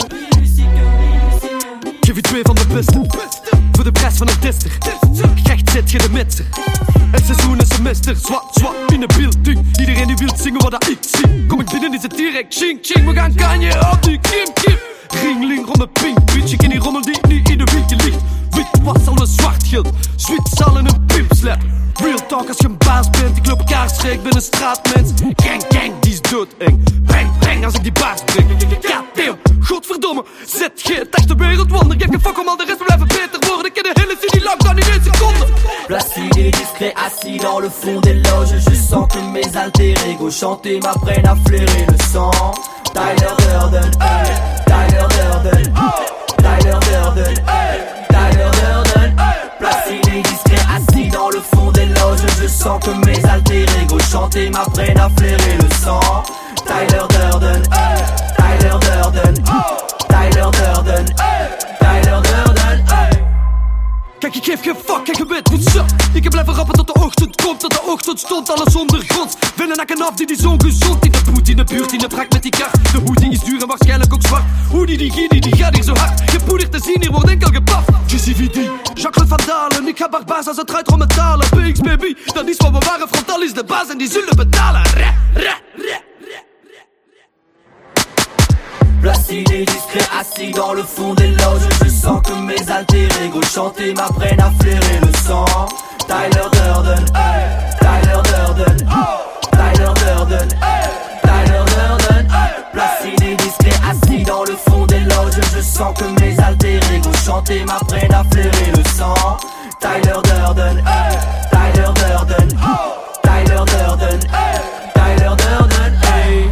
Geef je twee van de beste, voor de prijs van een tester. Krijgt zet je de metser. Het seizoen is semester, zwart, zwart in de building. Iedereen die wil zingen wat dat ik zie. Kom ik binnen is het direct ching, ching. We gaan kanje op die kim, kim. Ringling, rommel, pink, bitch. Ik ken die rommel die nu in de winkel ligt. Wit was al een zwart geld, zwit zal in een pimpslap. Real talk als je een baas bent, ik loop kaartschrik, ik ben een straatmens. Gang, gang, die is doodeng. Bang, bang, als ik die baas breng. Goddamn, godverdomme, zet je het echte wereldwonder. Geef geen fuck om al de rest te blijven beter worden. Ik ken de hele city lockdown in één seconde. Placide et discret, assis dans le fond des loges. Je sens que mes alter ego chantés m'apprennent à flairer le sang. Tyler Durden, hey. Tyler Durden, oh. Tyler Durden, hey. Tyler Durden, hey. Placide et discret, assis dans le fond des loges. Je sens que mes alter ego chantés m'apprennent à flairer le sang. Tyler Durden, hey. Tyler Durden, oh. Tyler Durden, hey. Tyler Durden, hey. Kijk, ik geef geen fuck, kijk, je weet hoe het zat. Ik kan blijven rappen tot de ochtend komt, tot de ochtend stond alles ondergronds. Willen nakken af, die is ongezond. In de boet, in de buurt, in de brak met die kaart. De hoeding is duur en waarschijnlijk ook zwart. Hoe die, die, die, die gaat hier zo hard. Je poeder te zien, hier wordt enkel gepaft. G C V D, Jacques van Dalen. Ik ga barbaas als het draait om metalen. B X baby, dat is wat we waren. Frontal is de baas en die zullen betalen. Ra, ra, ra. Placide et discret, assis dans le fond des loges. Je sens que mes alter ego chantés m'apprennent à flairer le sang. Tyler Durden, hey. Tyler Durden, oh. Tyler Durden, hey. Tyler Durden, hey. Placide et discret, assis dans le fond des loges. Je sens que mes alter Durden, hey. Tyler Durden, oh. Tyler Durden, hey. Tyler Durden, hey.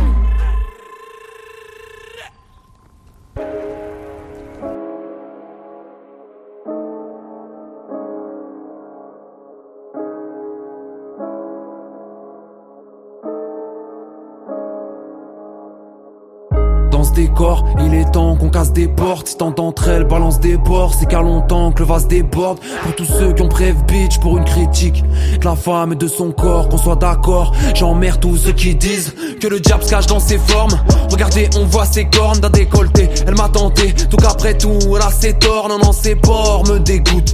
Dans ce décor, il est temps qu'on casse des portes. Si tant d'entre elles balancent des bords, c'est car longtemps que le vase déborde. Pour tous ceux qui ont bref bitch pour une critique de la femme et de son corps, qu'on soit d'accord. J'emmerde tous ceux qui disent que le diable se cache dans ses formes. Regardez, on voit ses cornes d'un décolleté. Elle m'a tenté, tout qu'après tout, elle a ses torts. Non, non, ses porcs me dégoûtent.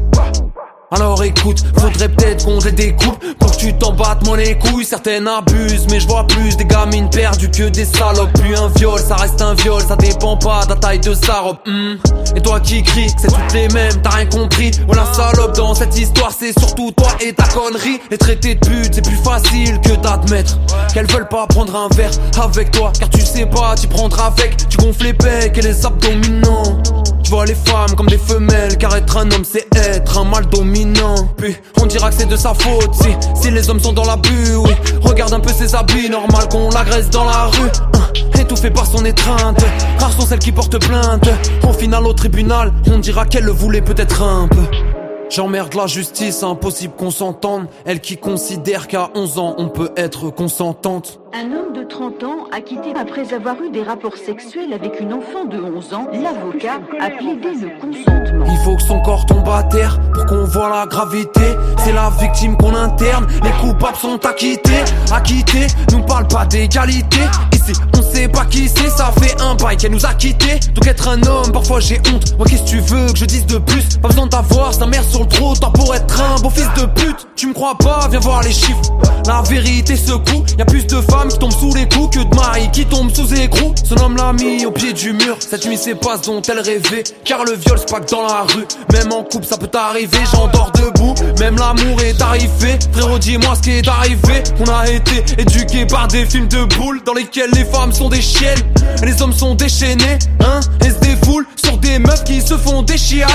Alors écoute, faudrait peut-être qu'on les découpe pour que tu t'en battes moi les couilles. Certaines abusent, mais je vois plus des gamines perdues que des salopes. Plus un viol, ça reste un viol, ça dépend pas de la taille de sa robe. mmh. Et toi qui cries, c'est toutes les mêmes, t'as rien compris. Oh la salope dans cette histoire, c'est surtout toi et ta connerie. Les traités de pute, c'est plus facile que d'admettre qu'elles veulent pas prendre un verre avec toi. Car tu sais pas, t'y prendre avec, tu gonfles les pecs et les abdominaux. Tu vois les femmes comme des femelles, car être un homme c'est être un mâle dominant. Puis on dira que c'est de sa faute si, si les hommes sont dans l'abus, oui. Regarde un peu ses habits, normal qu'on l'agresse dans la rue, hein, étouffé par son étreinte. Rares sont celles qui portent plainte. Au final au tribunal, on dira qu'elle le voulait peut-être un peu. J'emmerde la justice, impossible qu'on s'entende. Elle qui considère qu'à onze ans on peut être consentante. Un homme de trente ans a quitté après avoir eu des rapports sexuels avec une enfant de onze ans. L'avocat a plaidé le consentement. Il faut que son corps tombe à terre pour qu'on voit la gravité. C'est la victime qu'on interne, les coupables sont acquittés. Acquittés, nous parle pas d'égalité. Ici on sait pas qui c'est, ça fait un bail qu'elle nous a quittés. Donc être un homme, parfois j'ai honte. Moi qu'est-ce que tu veux que je dise de plus? Pas besoin d'avoir sa mère sur le trottoir pour être un beau fils de pute. Tu me crois pas, viens voir les chiffres. La vérité secoue, y a plus de femmes qui tombent sous les coups que de maris qui tombent sous écrou. Son homme l'a mis au pied du mur, cette nuit c'est pas ce dont elle rêvait. Car le viol c'est pas que dans la rue, même en couple ça peut t'arriver. J'endors debout, même l'amour est arrivé. Frérot dis-moi ce qui est arrivé. On a été éduqués par des films de boules dans lesquels les femmes sont des chiennes et les hommes sont déchaînés, hein, et se défoulent sur des meufs qui se font déchirer.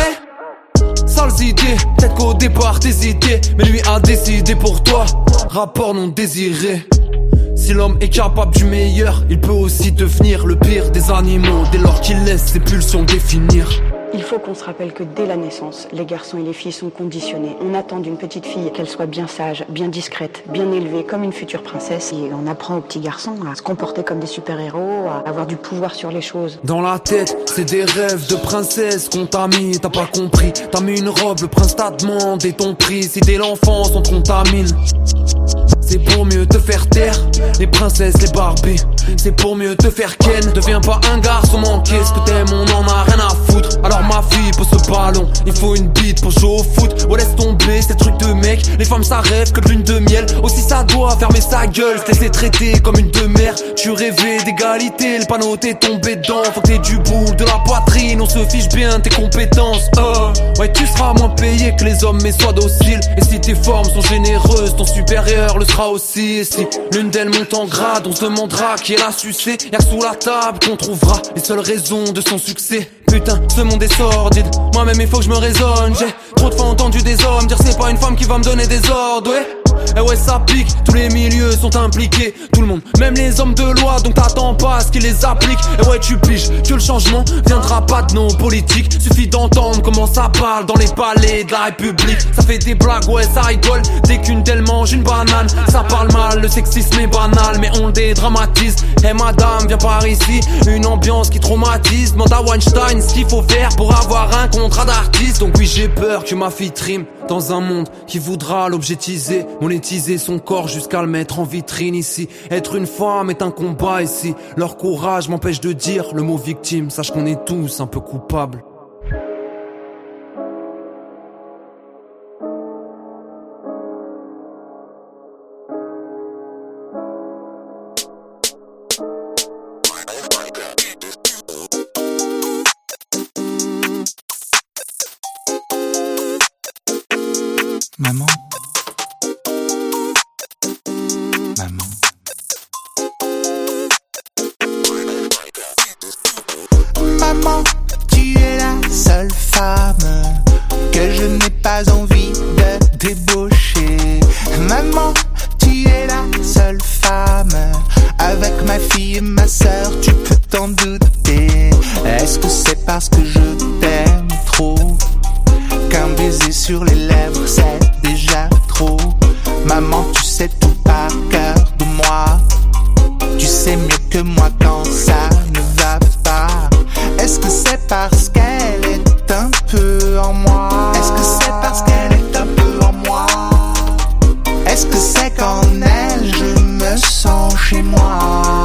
Sales idées, peut-être qu'au départ t'hésitais, mais lui a décidé pour toi. Rapport non désiré. Si l'homme est capable du meilleur, il peut aussi devenir le pire des animaux dès lors qu'il laisse ses pulsions définir. Il faut qu'on se rappelle que dès la naissance, les garçons et les filles sont conditionnés. On attend d'une petite fille qu'elle soit bien sage, bien discrète, bien élevée, comme une future princesse. Et on apprend aux petits garçons à se comporter comme des super-héros, à avoir du pouvoir sur les choses. Dans la tête, c'est des rêves de princesse qu'on t'a mis, t'as pas compris. T'as mis une robe, le prince t'a demandé ton prix. Si dès l'enfance on te contamine, c'est pour mieux te faire taire. Les princesses, les Barbies, c'est pour mieux te faire ken. Deviens pas un garçon manqué, ce que t'aimes on en a rien à foutre. Alors ma fille pose ce ballon, il faut une bite pour jouer au foot. Ouais laisse tomber ces trucs de mec, les femmes ça rêve que de lune de miel. Aussi ça doit fermer sa gueule, se laisser traiter comme une demeure. Tu rêvais d'égalité, le panneau t'es tombé dedans. Faut que t'aies du boule, de la poitrine, on se fiche bien de tes compétences. oh. Ouais tu seras moins payé que les hommes mais sois docile. Et si tes formes sont généreuses, ton supérieur le sera aussi. Et si l'une d'elles monte en grade, on se demandera qui elle a sucé. Y'a que sous la table qu'on trouvera les seules raisons de son succès. Putain, ce monde est sordide, moi-même il faut que je me raisonne. J'ai trop de fois entendu des hommes dire c'est pas une femme qui va me donner des ordres, ouais. Et ouais ça pique, tous les milieux sont impliqués, tout le monde, même les hommes de loi, donc t'attends pas à ce qu'ils les appliquent. Et ouais tu piges que le changement viendra pas de nos politiques. Suffit d'entendre comment ça parle dans les palais de la République. Ça fait des blagues, ouais ça rigole, dès qu'une telle mange une banane. Ça parle mal, le sexisme est banal, mais on le dédramatise. Eh madame, viens par ici, une ambiance qui traumatise. Demande à Weinstein ce qu'il faut faire pour avoir un contrat d'artiste. Donc oui j'ai peur que ma fille trime dans un monde qui voudra l'objetiser, monétiser son corps jusqu'à le mettre en vitrine ici. Être une femme est un combat ici. Leur courage m'empêche de dire le mot victime. Sache qu'on est tous un peu coupables. Maman. Maman. Maman, tu es la seule femme que je n'ai pas envie de débattre. chevaucher. Maman, tu es la seule femme. Avec ma fille et ma sœur, tu peux t'en douter. Est-ce que c'est parce que je t'aime trop qu'un baiser sur les lèvres c'est déjà trop? Maman, tu sais tout par cœur de moi. Tu sais mieux que moi quand ça ne va pas. Est-ce que c'est parce qu'elle est un peu en moi? Est-ce que c'est parce qu'elle est un peu en moi? Est-ce que c'est qu'en elle je me sens chez moi?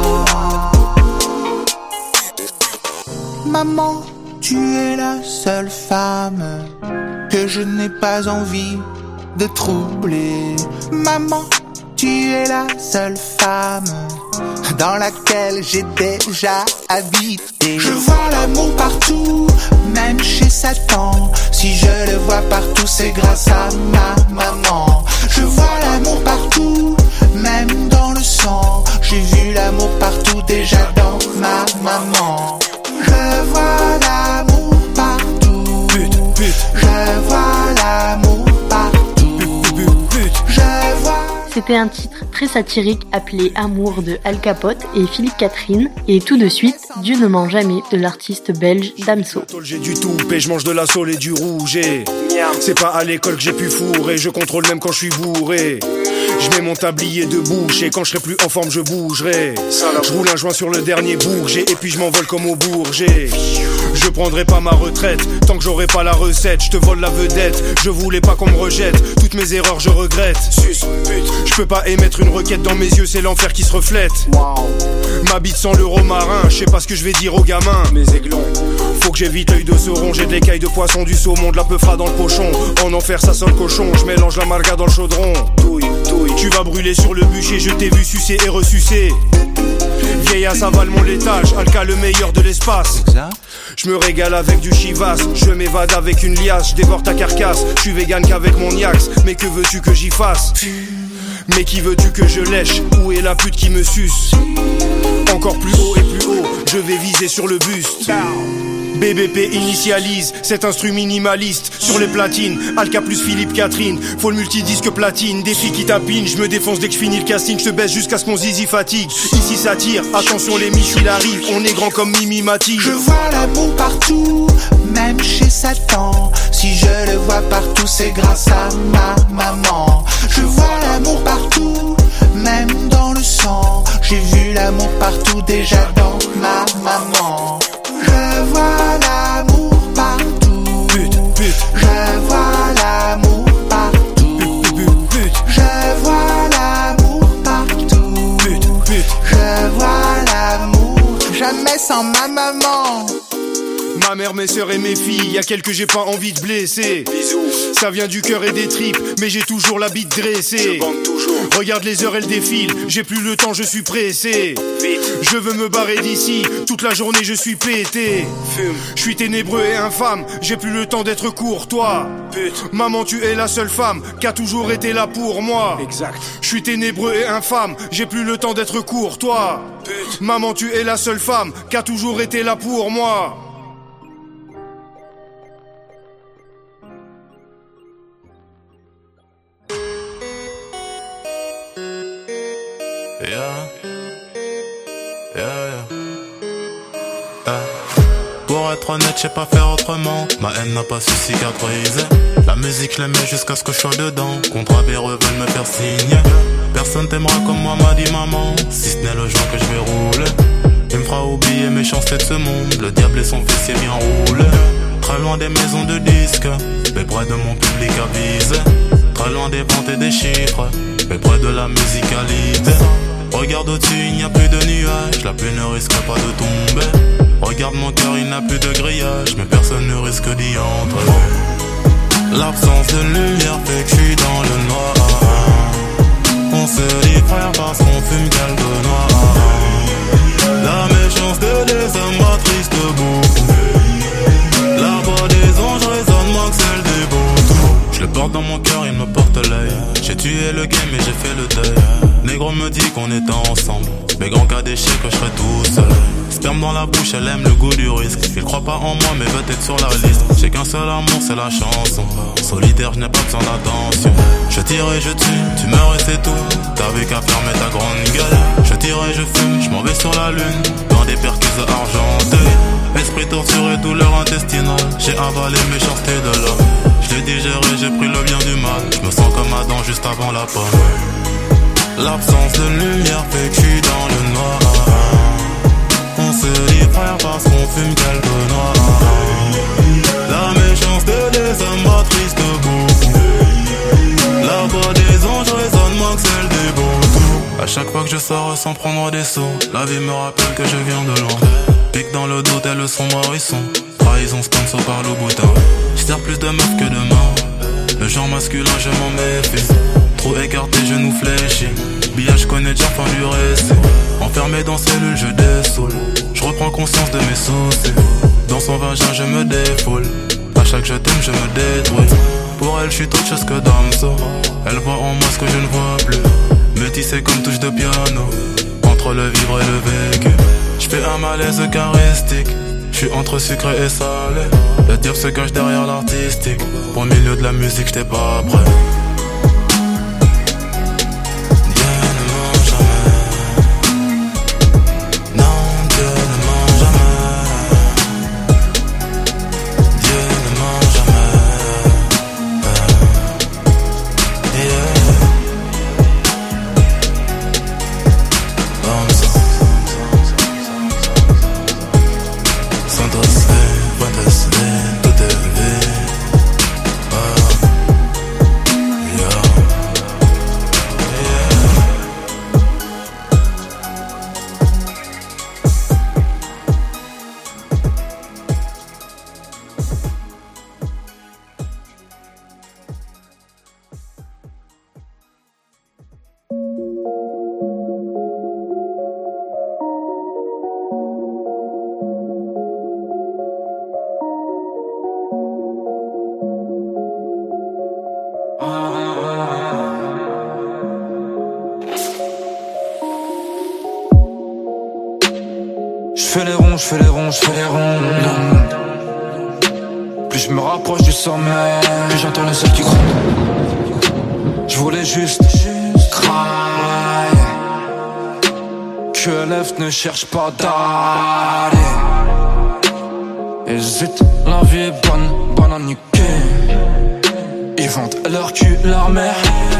Maman, tu es la seule femme que je n'ai pas envie de troubler. Maman, tu es la seule femme dans laquelle j'ai déjà habité. Je vois l'amour partout, même chez Satan. Si je le vois partout, c'est grâce à ma maman. Je vois l'amour partout, même dans le sang. J'ai vu l'amour partout, déjà dans ma maman. Je vois l'amour partout. Pute, pute. Je vois l'amour partout. Pute, pute, pute. Je vois. C'était un titre très satirique appelé Amour de Al Capote et Philippe Catherine, et tout de suite Dieu ne ment jamais de l'artiste belge Damso. J'ai du tout et je mange de la sole et du rouge et c'est pas à l'école que j'ai pu fourrer, je contrôle même quand je suis bourré. Je mets mon tablier de bouche et quand je serai plus en forme je bougerai. Je roule un joint sur le dernier bourget et puis je m'envole comme au Bourget. Je prendrai pas ma retraite tant que j'aurai pas la recette. Je te vole la vedette, je voulais pas qu'on me rejette. Toutes mes erreurs je regrette. Je peux pas émettre une requête dans mes yeux, c'est l'enfer qui se reflète. Ma bite sans l'euro marin, je sais pas ce que je vais dire aux gamins. Mes aiglons. Faut que j'évite l'œil de sauron, j'ai de l'écaille de poisson, du saumon, de la peufra dans le pochon. En enfer ça sent le cochon, je mélange la marga dans le chaudron. Touille, touille. Tu vas brûler sur le bûcher, je t'ai vu sucer et ressucer. Vieille avale mon laitage, Alka le meilleur de l'espace. Je me régale avec du chivas, je m'évade avec une liasse, je dévore ta carcasse, je suis vegan qu'avec mon yax. Mais que veux-tu que j'y fasse? Mais qui veux-tu que je lèche? Où est la pute qui me suce? Encore plus haut et plus haut, je vais viser sur le buste. B B P initialise cet instru minimaliste sur les platines. Alka plus Philippe Catherine, faut le multidisque platine. Des filles qui tapinent, je me défonce dès que je finis le casting. Je te baisse jusqu'à ce qu'on zizi fatigue. Ici ça tire, attention les missiles arrivent. On est grand comme Mimi Mati. Je vois l'amour partout, même chez Satan. Si je le vois partout, c'est grâce à ma maman. Je vois l'amour partout, même dans le sang. J'ai vu l'amour partout, déjà dans ma maman. Je vois l'amour partout. Pute, pute. Je vois l'amour partout. Pute, pute, pute. Je vois l'amour partout. Pute, pute. Je vois l'amour jamais sans ma maman. Ma mère, mes sœurs et mes filles, y'a quelques j'ai pas envie de blesser. Bisous. Ça vient du cœur et des tripes, mais j'ai toujours la bite dressée. Je bande toujours. Regarde les heures, elles défilent, j'ai plus le temps, je suis pressé. Vite. Je veux me barrer d'ici, toute la journée je suis pété. Fume. Je suis ténébreux et infâme, j'ai plus le temps d'être courtois. Pute. Maman, tu es la seule femme qui a toujours été là pour moi. Exact. Je suis ténébreux et infâme, j'ai plus le temps d'être courtois. Pute. Maman, tu es la seule femme qui a toujours été là pour moi. Yeah. Yeah, yeah. Yeah. Pour être honnête, je sais pas faire autrement. Ma haine n'a pas su cicatriser. La musique, je l'aimais jusqu'à ce que je sois dedans. Contrat B veulent me faire signe. Personne t'aimera comme moi, m'a dit maman. Si ce n'est le joint que je vais rouler. Il me fera oublier mes chances de ce monde. Le diable et son fils est bien roulé. Très loin des maisons de disques, mais près de mon public avise. Très loin des ventes et des chiffres, mais près de la musicalité. Regarde au-dessus, il n'y a plus de nuages, la pluie ne risque pas de tomber. Regarde mon cœur, il n'a plus de grillage, mais personne ne risque d'y entrer. L'absence de lumière fait que je suis dans le noir. On se dit frère parce qu'on fume quelque noir. La méchance de des hommes m'attriste beaucoup. La voix des anges résonne moins que celle des vôtres. Je le porte dans mon cœur, il me porte l'œil. J'ai tué le game et j'ai fait le deuil. Négro me dit qu'on était ensemble, mais grand cas d'échec que je serais tout seul. Sperme dans la bouche, elle aime le goût du risque. Il croit pas en moi mais veut être sur la liste. J'ai qu'un seul amour, c'est la chanson. Solitaire, je n'ai pas besoin d'attention. Je tire et je tue, tu meurs et c'est tout. T'avais qu'à fermer ta grande gueule. Je tire et je fume, je m'en vais sur la lune. Dans des perquises argentées. Esprit torturé, douleur intestinale. J'ai avalé méchanceté de l'homme. Je l'ai digéré, j'ai pris le bien du mal. Je me sens comme Adam juste avant la pomme. L'absence de lumière fait que je suis dans le noir. On se dit frère parce qu'on fume quelques noirs. La méchanceté des hommes m'attriste beaucoup. La voix des anges résonne moins que celle des beaux. À chaque fois que je sors sans prendre des sauts, la vie me rappelle que je viens de loin. Pique dans le dos tel le son morisson. Trahison sponsor par le boutin. J'sers plus de meufs que de mains. Le genre masculin je m'en méfie. Trop écarté, genoux fléchis. Billard, je connais déjà fin du récit. Enfermé dans cellule, je dessoule. Je reprends conscience de mes soucis. Dans son vagin, je me défoule. À chaque je t'aime, je me détruis. Pour elle, je suis autre chose que Damso. Elle voit en moi ce que je ne vois plus. Métissé comme touche de piano. Entre le vivre et le vécu. Je fais un malaise eucharistique. Je suis entre sucré et salé. Le diable se cache derrière l'artistique. Au milieu de la musique, j'étais pas prêt. J'fais les ronds, j'fais les ronds, j'fais les ronds. Plus je me rapproche du sommet, plus j'entends le seul qui gronde. J'voulais juste crailler, que l'F ne cherche pas d'aller. Hésite, la vie est bonne, bonne à niquer. Ils vendent leur cul, leur mère.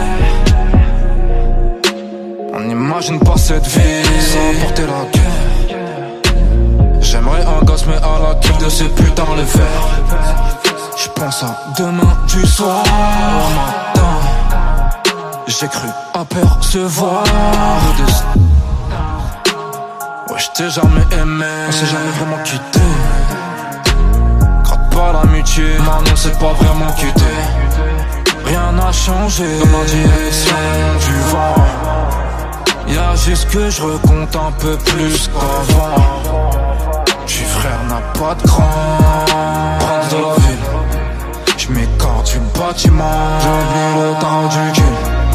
On n'imagine pas cette vie sans porter la guerre. J'aimerais un gosse mais à la kiff de ces putains les faire. J'pense à demain du soir au matin. J'ai cru apercevoir le destin. Ouais j't'ai jamais aimé, on s'est jamais vraiment quitté. Gratte pas l'amitié, maintenant c'est pas vraiment quitté. Rien n'a changé dans ma direction du vent. Y'a juste que je recompte un peu plus qu'avant. Tu frère n'a pas de grand. Prince de la ville, j'm'écarte du bâtiment. J'oublie le temps du kill.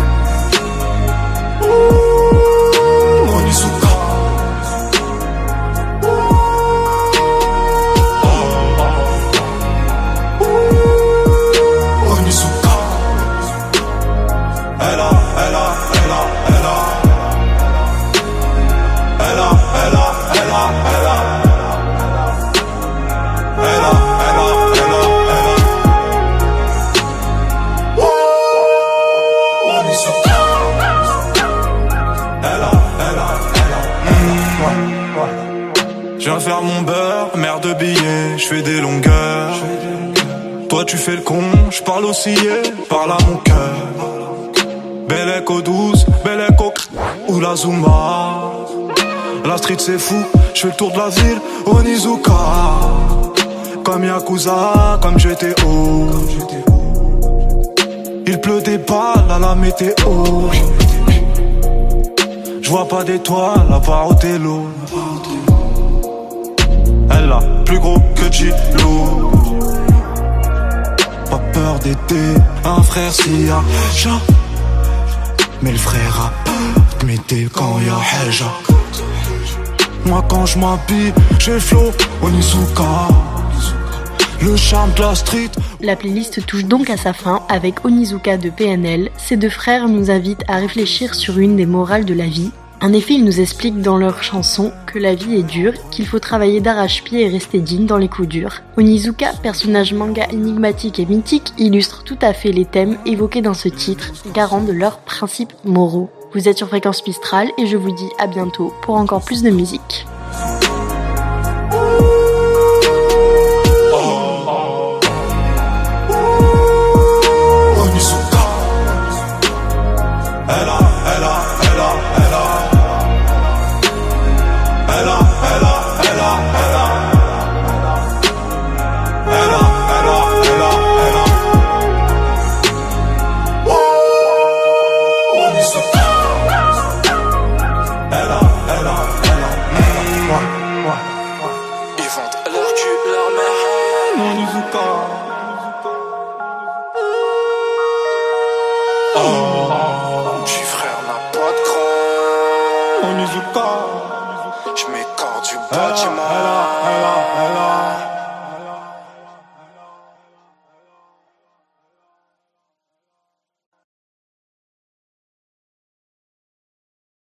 Onizuka. Onizuka. Elle a, elle a, elle a, elle a. Elle a, elle a, elle a, elle a. Elle a, elle a, elle a, elle a. Oh, Onizuka. Elle a, elle a, elle a. Mmh, ouais, ouais. Je viens faire mon beurre, mère de billets, je fais des longueurs. Toi tu fais le con, je parle aussi, parle à mon cœur. Belle écho douce, belle écho ou la Zumba. La street c'est fou, je fais le tour de la ville, Onizuka. Comme Yakuza, comme G T O. Il pleut des balles à la météo. Je vois pas d'étoiles à part au télo. Elle a plus gros que G-Lo. Pas peur d'aider un frère s'il y a chat. Mais le frère a midi quand y'a Heja. Moi quand je m'habille, j'ai flow Onizuka. Le charme de la street. La playlist touche donc à sa fin avec Onizuka de P N L. Ces deux frères nous invitent à réfléchir sur une des morales de la vie. En effet, ils nous expliquent dans leur chanson que la vie est dure, qu'il faut travailler d'arrache-pied et rester digne dans les coups durs. Onizuka, personnage manga énigmatique et mythique, illustre tout à fait les thèmes évoqués dans ce titre, garant de leurs principes moraux. Vous êtes sur Fréquence Mistral et je vous dis à bientôt pour encore plus de musique. Je m'écarte du bâtiment.